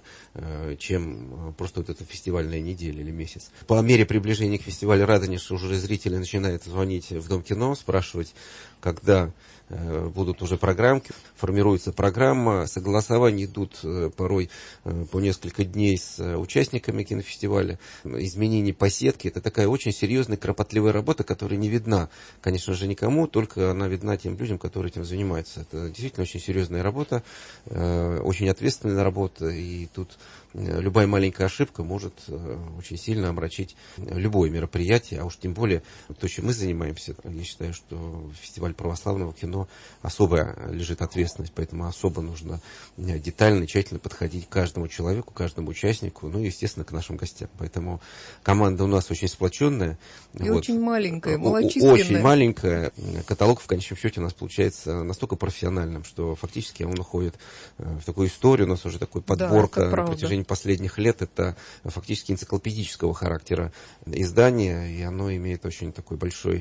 чем просто вот эта фестивальная неделя или месяц. По мере приближения к фестивалю «Радонеж» уже зрители начинают звонить в Дом кино, спрашивать, когда будут уже программки, формируется программа, согласования идут порой по несколько дней с участниками кинофестиваля, изменение по сетке. Это такая очень серьезная, кропотливая работа, которая не видна, конечно же, никому, только она видна тем людям, которые этим занимаются. Это действительно очень серьезная работа, очень ответственная работа, и тут любая маленькая ошибка может очень сильно омрачить любое мероприятие, а уж тем более то, чем мы занимаемся. Я считаю, что фестиваль православного кино особая лежит ответственность, поэтому особо нужно детально, тщательно подходить к каждому человеку, каждому участнику, ну и, естественно, к нашим гостям. Поэтому команда у нас очень сплоченная. И очень маленькая, малочисленная. Очень маленькая. Каталог, в конечном счете, у нас получается настолько профессиональным, что фактически он уходит в такую историю. У нас уже такой подборка на протяжении последних лет. Это фактически энциклопедического характера издание, и оно имеет очень такой большой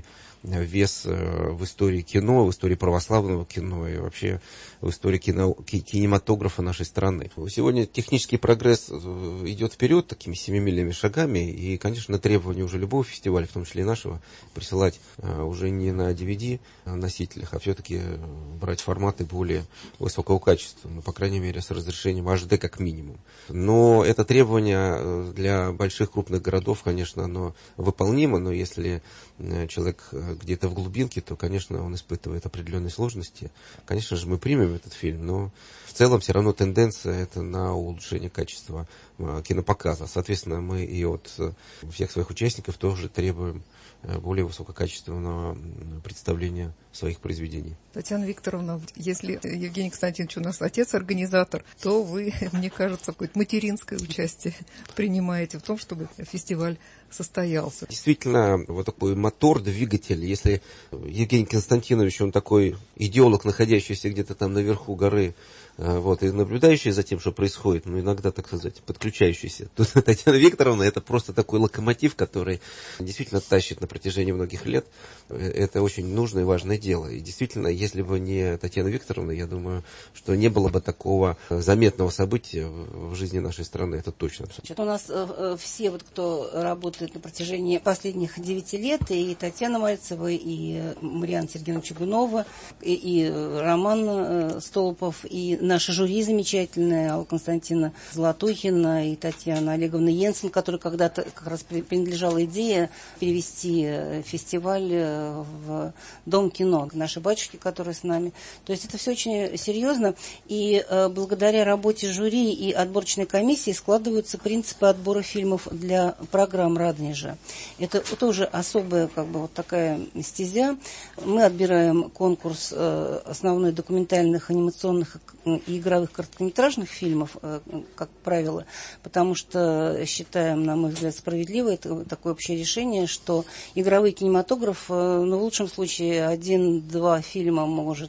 вес в истории кино, в истории православного кино и вообще в истории кинематографа нашей страны. Сегодня технический прогресс идет вперед такими семимильными шагами, и, конечно, требования уже любого фестиваля, в том числе и нашего, присылать уже не на DVD-носителях, а все-таки брать форматы более высокого качества, ну, по крайней мере, с разрешением HD как минимум. Но это требование для больших крупных городов, конечно, оно выполнимо, но если человек где-то в глубинке, то, конечно, он испытывает определенные сложности. Конечно же, мы примем этот фильм, но в целом все равно тенденция это на улучшение качества кинопоказа. Соответственно, мы и от всех своих участников тоже требуем более высококачественного представления своих произведений. Татьяна Викторовна, если Евгений Константинович у нас отец-организатор, то вы, мне кажется, какое-то материнское участие принимаете в том, чтобы фестиваль состоялся. Действительно, вот такой мотор, двигатель. Если Евгений Константинович, он такой идеолог, находящийся где-то там наверху горы, вот, и наблюдающий за тем, что происходит, ну, иногда, так сказать, подключающийся. Тут Татьяна Викторовна — это просто такой локомотив, который действительно тащит на протяжении многих лет. Это очень нужное и важное дело. И действительно, если бы не Татьяна Викторовна, я думаю, что не было бы такого заметного события в жизни нашей страны. Это точно. У нас все, вот, кто работает на протяжении последних 9 лет, и Татьяна Мальцева, и Марианна Сергеевна Чугунова, и Роман Столпов, и наша жюри замечательная, Алла Константина Золотухина и Татьяна Олеговна Йенсен, которой когда-то как раз принадлежала идея перевести фестиваль в Дом кино. Наши батюшки, которые с нами. То есть это все очень серьезно. И благодаря работе жюри и отборочной комиссии складываются принципы отбора фильмов для программ Радонежа. Это тоже особая как бы вот такая стезя. Мы отбираем конкурс основной документальных, анимационных и игровых короткометражных фильмов, как правило, потому что считаем, на мой взгляд, справедливо, это такое общее решение, что игровой кинематограф, ну, в лучшем случае, 1-2 фильма может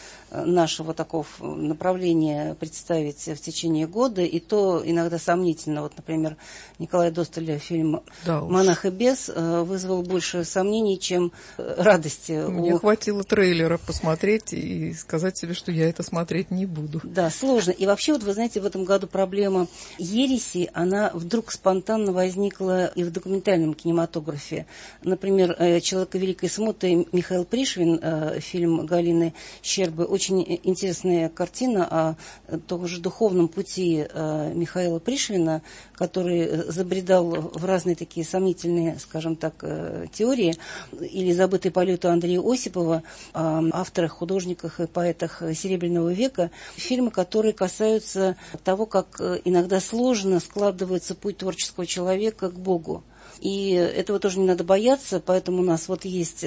нашего такого направления представить в течение года, и то иногда сомнительно. Вот, например, Николая Досталя фильм «Монах и бес» вызвал больше сомнений, чем радости. Мне хватило трейлера посмотреть и сказать себе, что я это смотреть не буду. Да, сложно. И вообще, вот вы знаете, в этом году проблема ереси, она вдруг спонтанно возникла и в документальном кинематографе. Например, «Человека великой смуты» Михаил Пришвин, фильм Галины Щербы, очень интересная картина о том же духовном пути Михаила Пришвина, который забредал в разные такие сомнительные, скажем так, теории, или «Забытый полет» Андрея Осипова, о авторах, художниках и поэтах Серебряного века. Фильмы, которые касаются того, как иногда сложно складывается путь творческого человека к Богу. И этого тоже не надо бояться, поэтому у нас вот есть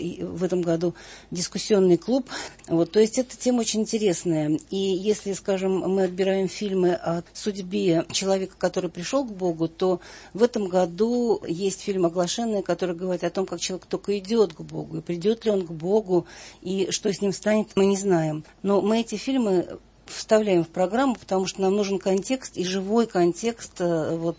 в этом году дискуссионный клуб. Вот, то есть эта тема очень интересная. И если, скажем, мы отбираем фильмы о судьбе человека, который пришел к Богу, то в этом году есть фильм «Оглашенный», который говорит о том, как человек только идет к Богу, и придет ли он к Богу, и что с ним станет, мы не знаем. Но мы эти фильмы вставляем в программу, потому что нам нужен контекст, и живой контекст, вот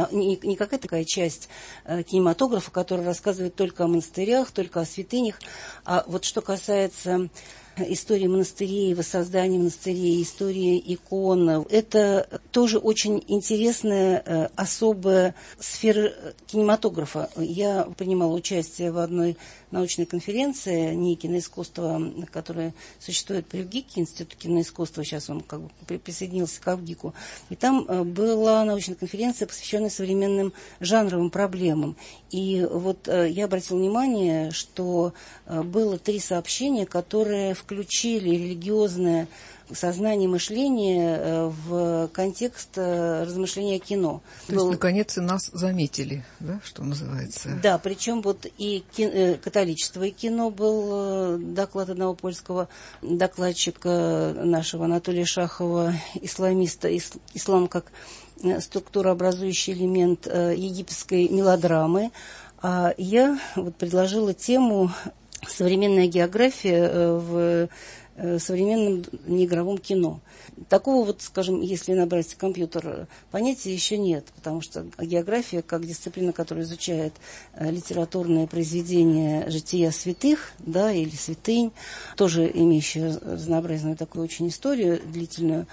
не какая-то такая часть кинематографа, которая рассказывает только о монастырях, только о святынях, а вот что касается истории монастырей, воссоздания монастырей, истории икон. Это тоже очень интересная, особая сфера кинематографа. Я принимала участие в одной научной конференции НИИ киноискусства, которая существует при ВГИКе, Институт киноискусства, сейчас он как бы присоединился к ВГИКу. И там была научная конференция, посвященная современным жанровым проблемам. И вот я обратила внимание, что было 3 сообщения, которые включили религиозное сознание, мышление в контекст размышления о кино. То есть, наконец, и нас заметили, да, что называется? Да, причем вот и католичество, и кино был доклад одного польского докладчика нашего Анатолия Шахова, исламиста, ислам как структурообразующий элемент египетской мелодрамы. А я вот предложила тему «Современная география в современном неигровом кино». Такого вот, скажем, если набрать компьютер, понятия еще нет, потому что география, как дисциплина, которая изучает литературное произведение жития святых, да, или святынь, тоже имеющая разнообразную такую очень историю длительную,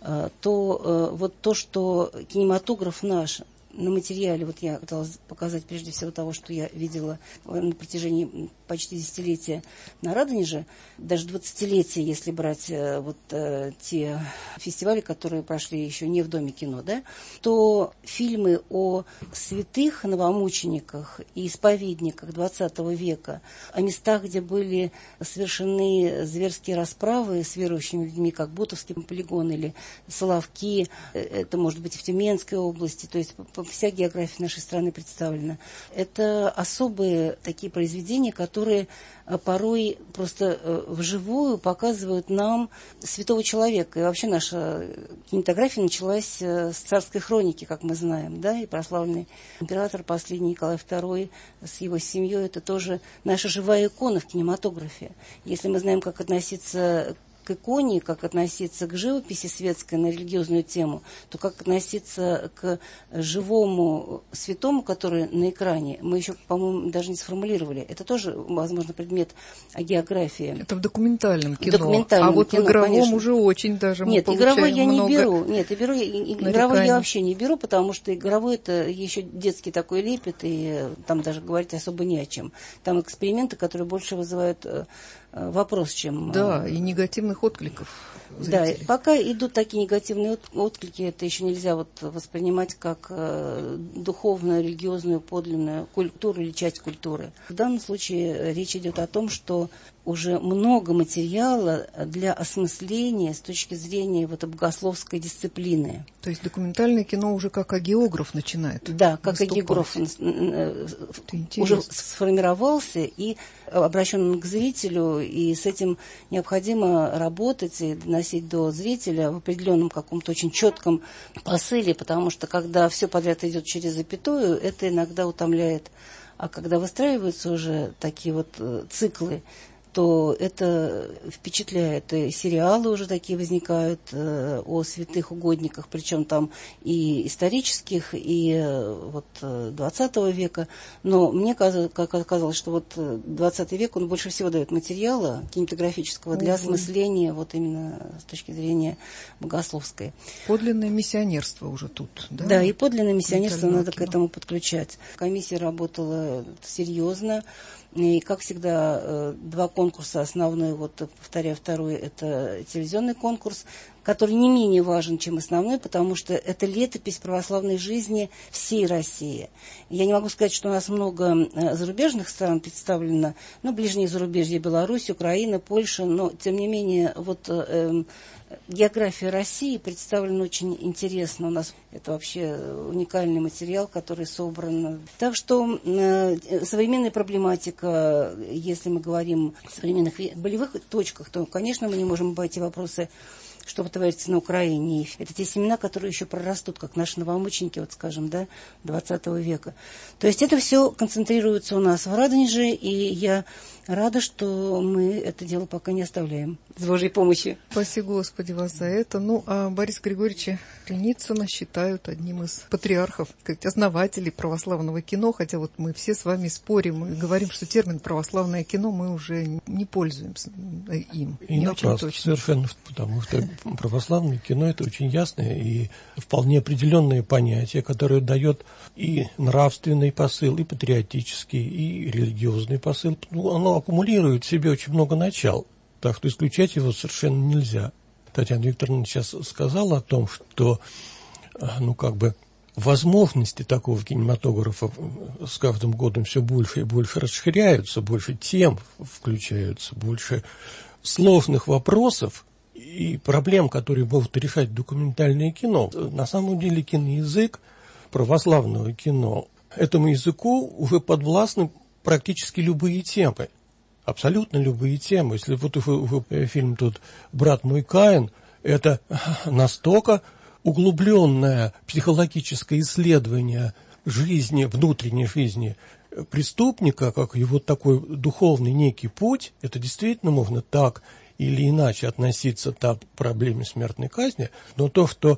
то вот то, что кинематограф наш на материале, вот я пыталась показать прежде всего того, что я видела на протяжении почти десятилетия на Радонеже, даже 20-летия, если брать вот те фестивали, которые прошли еще не в Доме кино, да, то фильмы о святых новомучениках и исповедниках XX века, о местах, где были совершены зверские расправы с верующими людьми, как Бутовский полигон или Соловки, это может быть и в Тюменской области, то есть вся география нашей страны представлена. Это особые такие произведения, которые порой просто вживую показывают нам святого человека. И вообще наша кинематография началась с царской хроники, как мы знаем, да, и прославленный император последний Николай II с его семьей, это тоже наша живая икона в кинематографе. Если мы знаем, как относиться к иконе, как относиться к живописи светской на религиозную тему, то как относиться к живому святому, который на экране, мы еще, по-моему, даже не сформулировали. Это тоже, возможно, предмет географии. Это в документальном кино. Документальном вот кино, в игровом конечно. Уже очень даже Нет, игровой я не беру. Нет, игровой я вообще не беру, потому что игровой это еще детский такой лепет, и там даже говорить особо не о чем. Там эксперименты, которые больше вызывают вопрос, чем... Да, и негативных откликов зрителей. Да, пока идут такие негативные отклики, это еще нельзя вот воспринимать как духовную, религиозную, подлинную культуру или часть культуры. В данном случае речь идет о том, что уже много материала для осмысления с точки зрения вот богословской дисциплины. То есть документальное кино уже как агеограф начинает. Да, как агеограф уже сформировался и обращен к зрителю, и с этим необходимо работать и доносить до зрителя в определенном каком-то очень четком посыле, потому что когда все подряд идет через запятую, это иногда утомляет. А когда выстраиваются уже такие вот циклы, то это впечатляет. И сериалы уже такие возникают о святых угодниках, причем там и исторических, и вот 20 века. Но мне казалось, что вот 20 век, он больше всего дает материала кинематографического для осмысления вот именно с точки зрения богословской. Подлинное миссионерство уже тут, да? Да, и подлинное миссионерство надо к этому подключать. Комиссия работала серьезно. И, как всегда, два конкурса основной, вот, повторяю, второй, это телевизионный конкурс, который не менее важен, чем основной, потому что это летопись православной жизни всей России. Я не могу сказать, что у нас много зарубежных стран представлено, ну, ближнее зарубежье, Беларусь, Украина, Польша, но, тем не менее, вот география России представлена очень интересно. У нас это вообще уникальный материал, который собран. Так что современная проблематика, если мы говорим о современных болевых точках, то, конечно, мы не можем обойти вопросы, что творится на Украине. Это те семена, которые еще прорастут, как наши новомученики, вот скажем, да, 20 века. То есть это все концентрируется у нас в Радонеже, и я рада, что мы это дело пока не оставляем. С Божьей помощью. Спасибо, Господи, вас за это. Ну, а Бориса Григорьевича Криницына считают одним из патриархов, сказать, основателей православного кино, хотя вот мы все с вами спорим и говорим, что термин «православное кино» мы уже не пользуемся им. И не очень точно. Совершенно, потому что православное кино – это очень ясное и вполне определенное понятие, которое дает и нравственный посыл, и патриотический, и религиозный посыл. Ну, оно аккумулирует в себе очень много начал, так что исключать его совершенно нельзя. Татьяна Викторовна сейчас сказала о том, что, ну, как бы, возможности такого кинематографа с каждым годом все больше и больше расширяются, больше тем включаются, больше сложных вопросов, и проблем, которые могут решать документальное кино. На самом деле киноязык православного кино, этому языку уже подвластны практически любые темы. Абсолютно любые темы. Если вот фильм тут «Брат мой Каин», это настолько углубленное психологическое исследование жизни, внутренней жизни преступника, как его такой духовный некий путь, это действительно можно так или иначе относиться к проблеме смертной казни, но то, что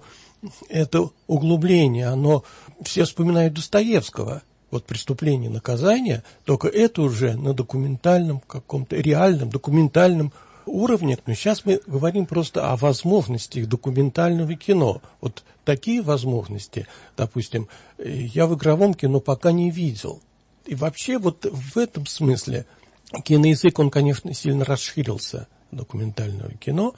это углубление, оно, все вспоминают Достоевского, вот «Преступление и наказание», только это уже на документальном, каком-то реальном документальном уровне. Но сейчас мы говорим просто о возможностях документального кино. Вот такие возможности, допустим, я в игровом кино пока не видел. И вообще вот в этом смысле киноязык, он, конечно, сильно расширился, документального кино,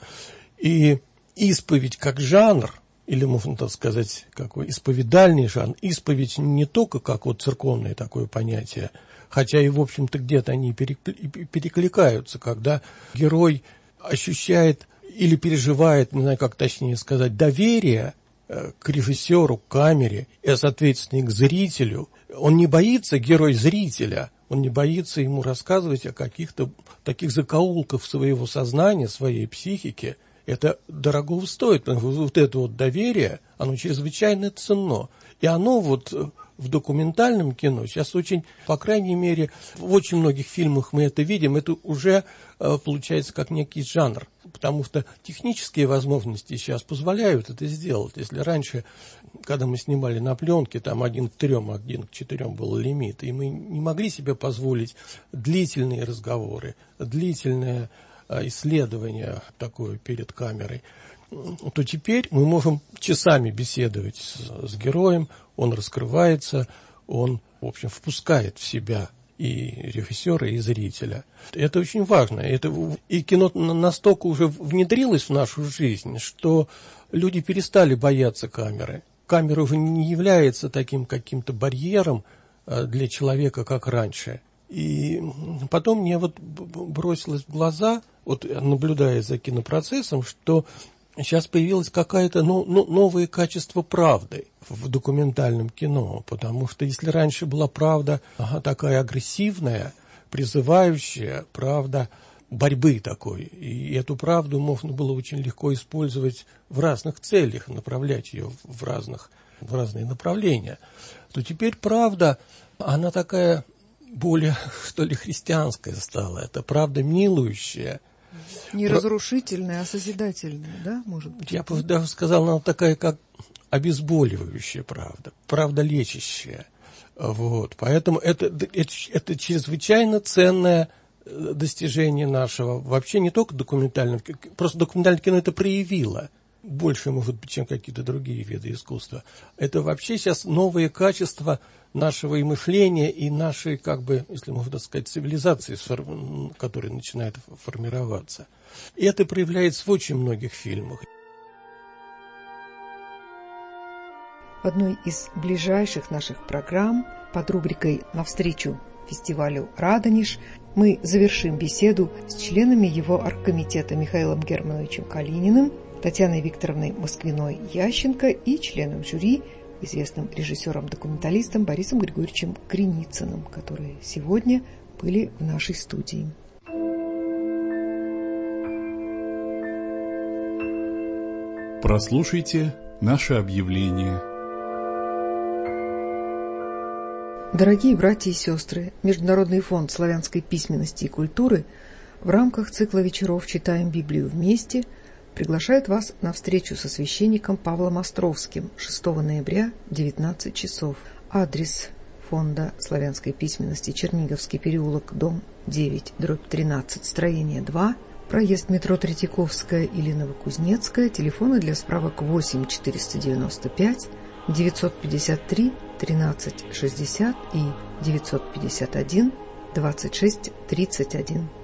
и исповедь как жанр, или, можно так сказать, какой исповедальный жанр, исповедь не только как вот церковное такое понятие, хотя и, в общем-то, где-то они перекликаются, когда герой ощущает или переживает, не знаю, как точнее сказать, доверие к режиссеру, к камере, и, соответственно, к зрителю. Он не боится, герой зрителя, он не боится ему рассказывать о каких-то таких закоулках своего сознания, своей психики. Это дорого стоит. Вот это вот доверие, оно чрезвычайно ценно. И оно вот в документальном кино сейчас очень, по крайней мере, в очень многих фильмах мы это видим, это уже получается как некий жанр. Потому что технические возможности сейчас позволяют это сделать. Если раньше, когда мы снимали на пленке, там 1 к 3, 1 к 4 был лимит, и мы не могли себе позволить длительные разговоры, длительное исследование такое перед камерой, то теперь мы можем часами беседовать с героем, он раскрывается, он, в общем, впускает в себя и режиссера, и зрителя. Это очень важно. И кино настолько уже внедрилось в нашу жизнь, что люди перестали бояться камеры. Камера уже не является таким каким-то барьером для человека, как раньше. И потом мне вот бросилось в глаза, вот наблюдая за кинопроцессом, что сейчас появилось какое-то новое качество правды в документальном кино. Потому что если раньше была правда такая агрессивная, призывающая, правда борьбы такой, и эту правду можно было очень легко использовать в разных целях, направлять ее в разные направления, то теперь правда, она такая более, что ли, христианская стала. Это правда милующая. Не разрушительная, а созидательная, да, может быть? Я бы даже сказал, она такая, как обезболивающая правда, правда лечащая. Вот. Поэтому это чрезвычайно ценное достижение нашего, вообще не только документального, просто документальное кино это проявило. Больше, может быть, чем какие-то другие виды искусства. Это вообще сейчас новые качества нашего и мышления, и нашей, как бы, если можно сказать, цивилизации, которая начинает формироваться. И это проявляется в очень многих фильмах. В одной из ближайших наших программ под рубрикой «Навстречу фестивалю Радонеж» мы завершим беседу с членами его оргкомитета Михаилом Германовичем Калининым, Татьяной Викторовной Москвиной-Ященко и членом жюри, известным режиссером-документалистом Борисом Григорьевичем Креницыным, которые сегодня были в нашей студии. Прослушайте наше объявление. Дорогие братья и сестры, Международный фонд славянской письменности и культуры в рамках цикла вечеров «Читаем Библию вместе» приглашает вас на встречу со священником Павлом Островским 6 ноября, 19 часов. Адрес фонда славянской письменности: Черниговский переулок, дом 9/13, строение 2, проезд метро Третьяковская или Новокузнецкая. Телефоны для справок 8 495 953 13 60 и 951 26 31.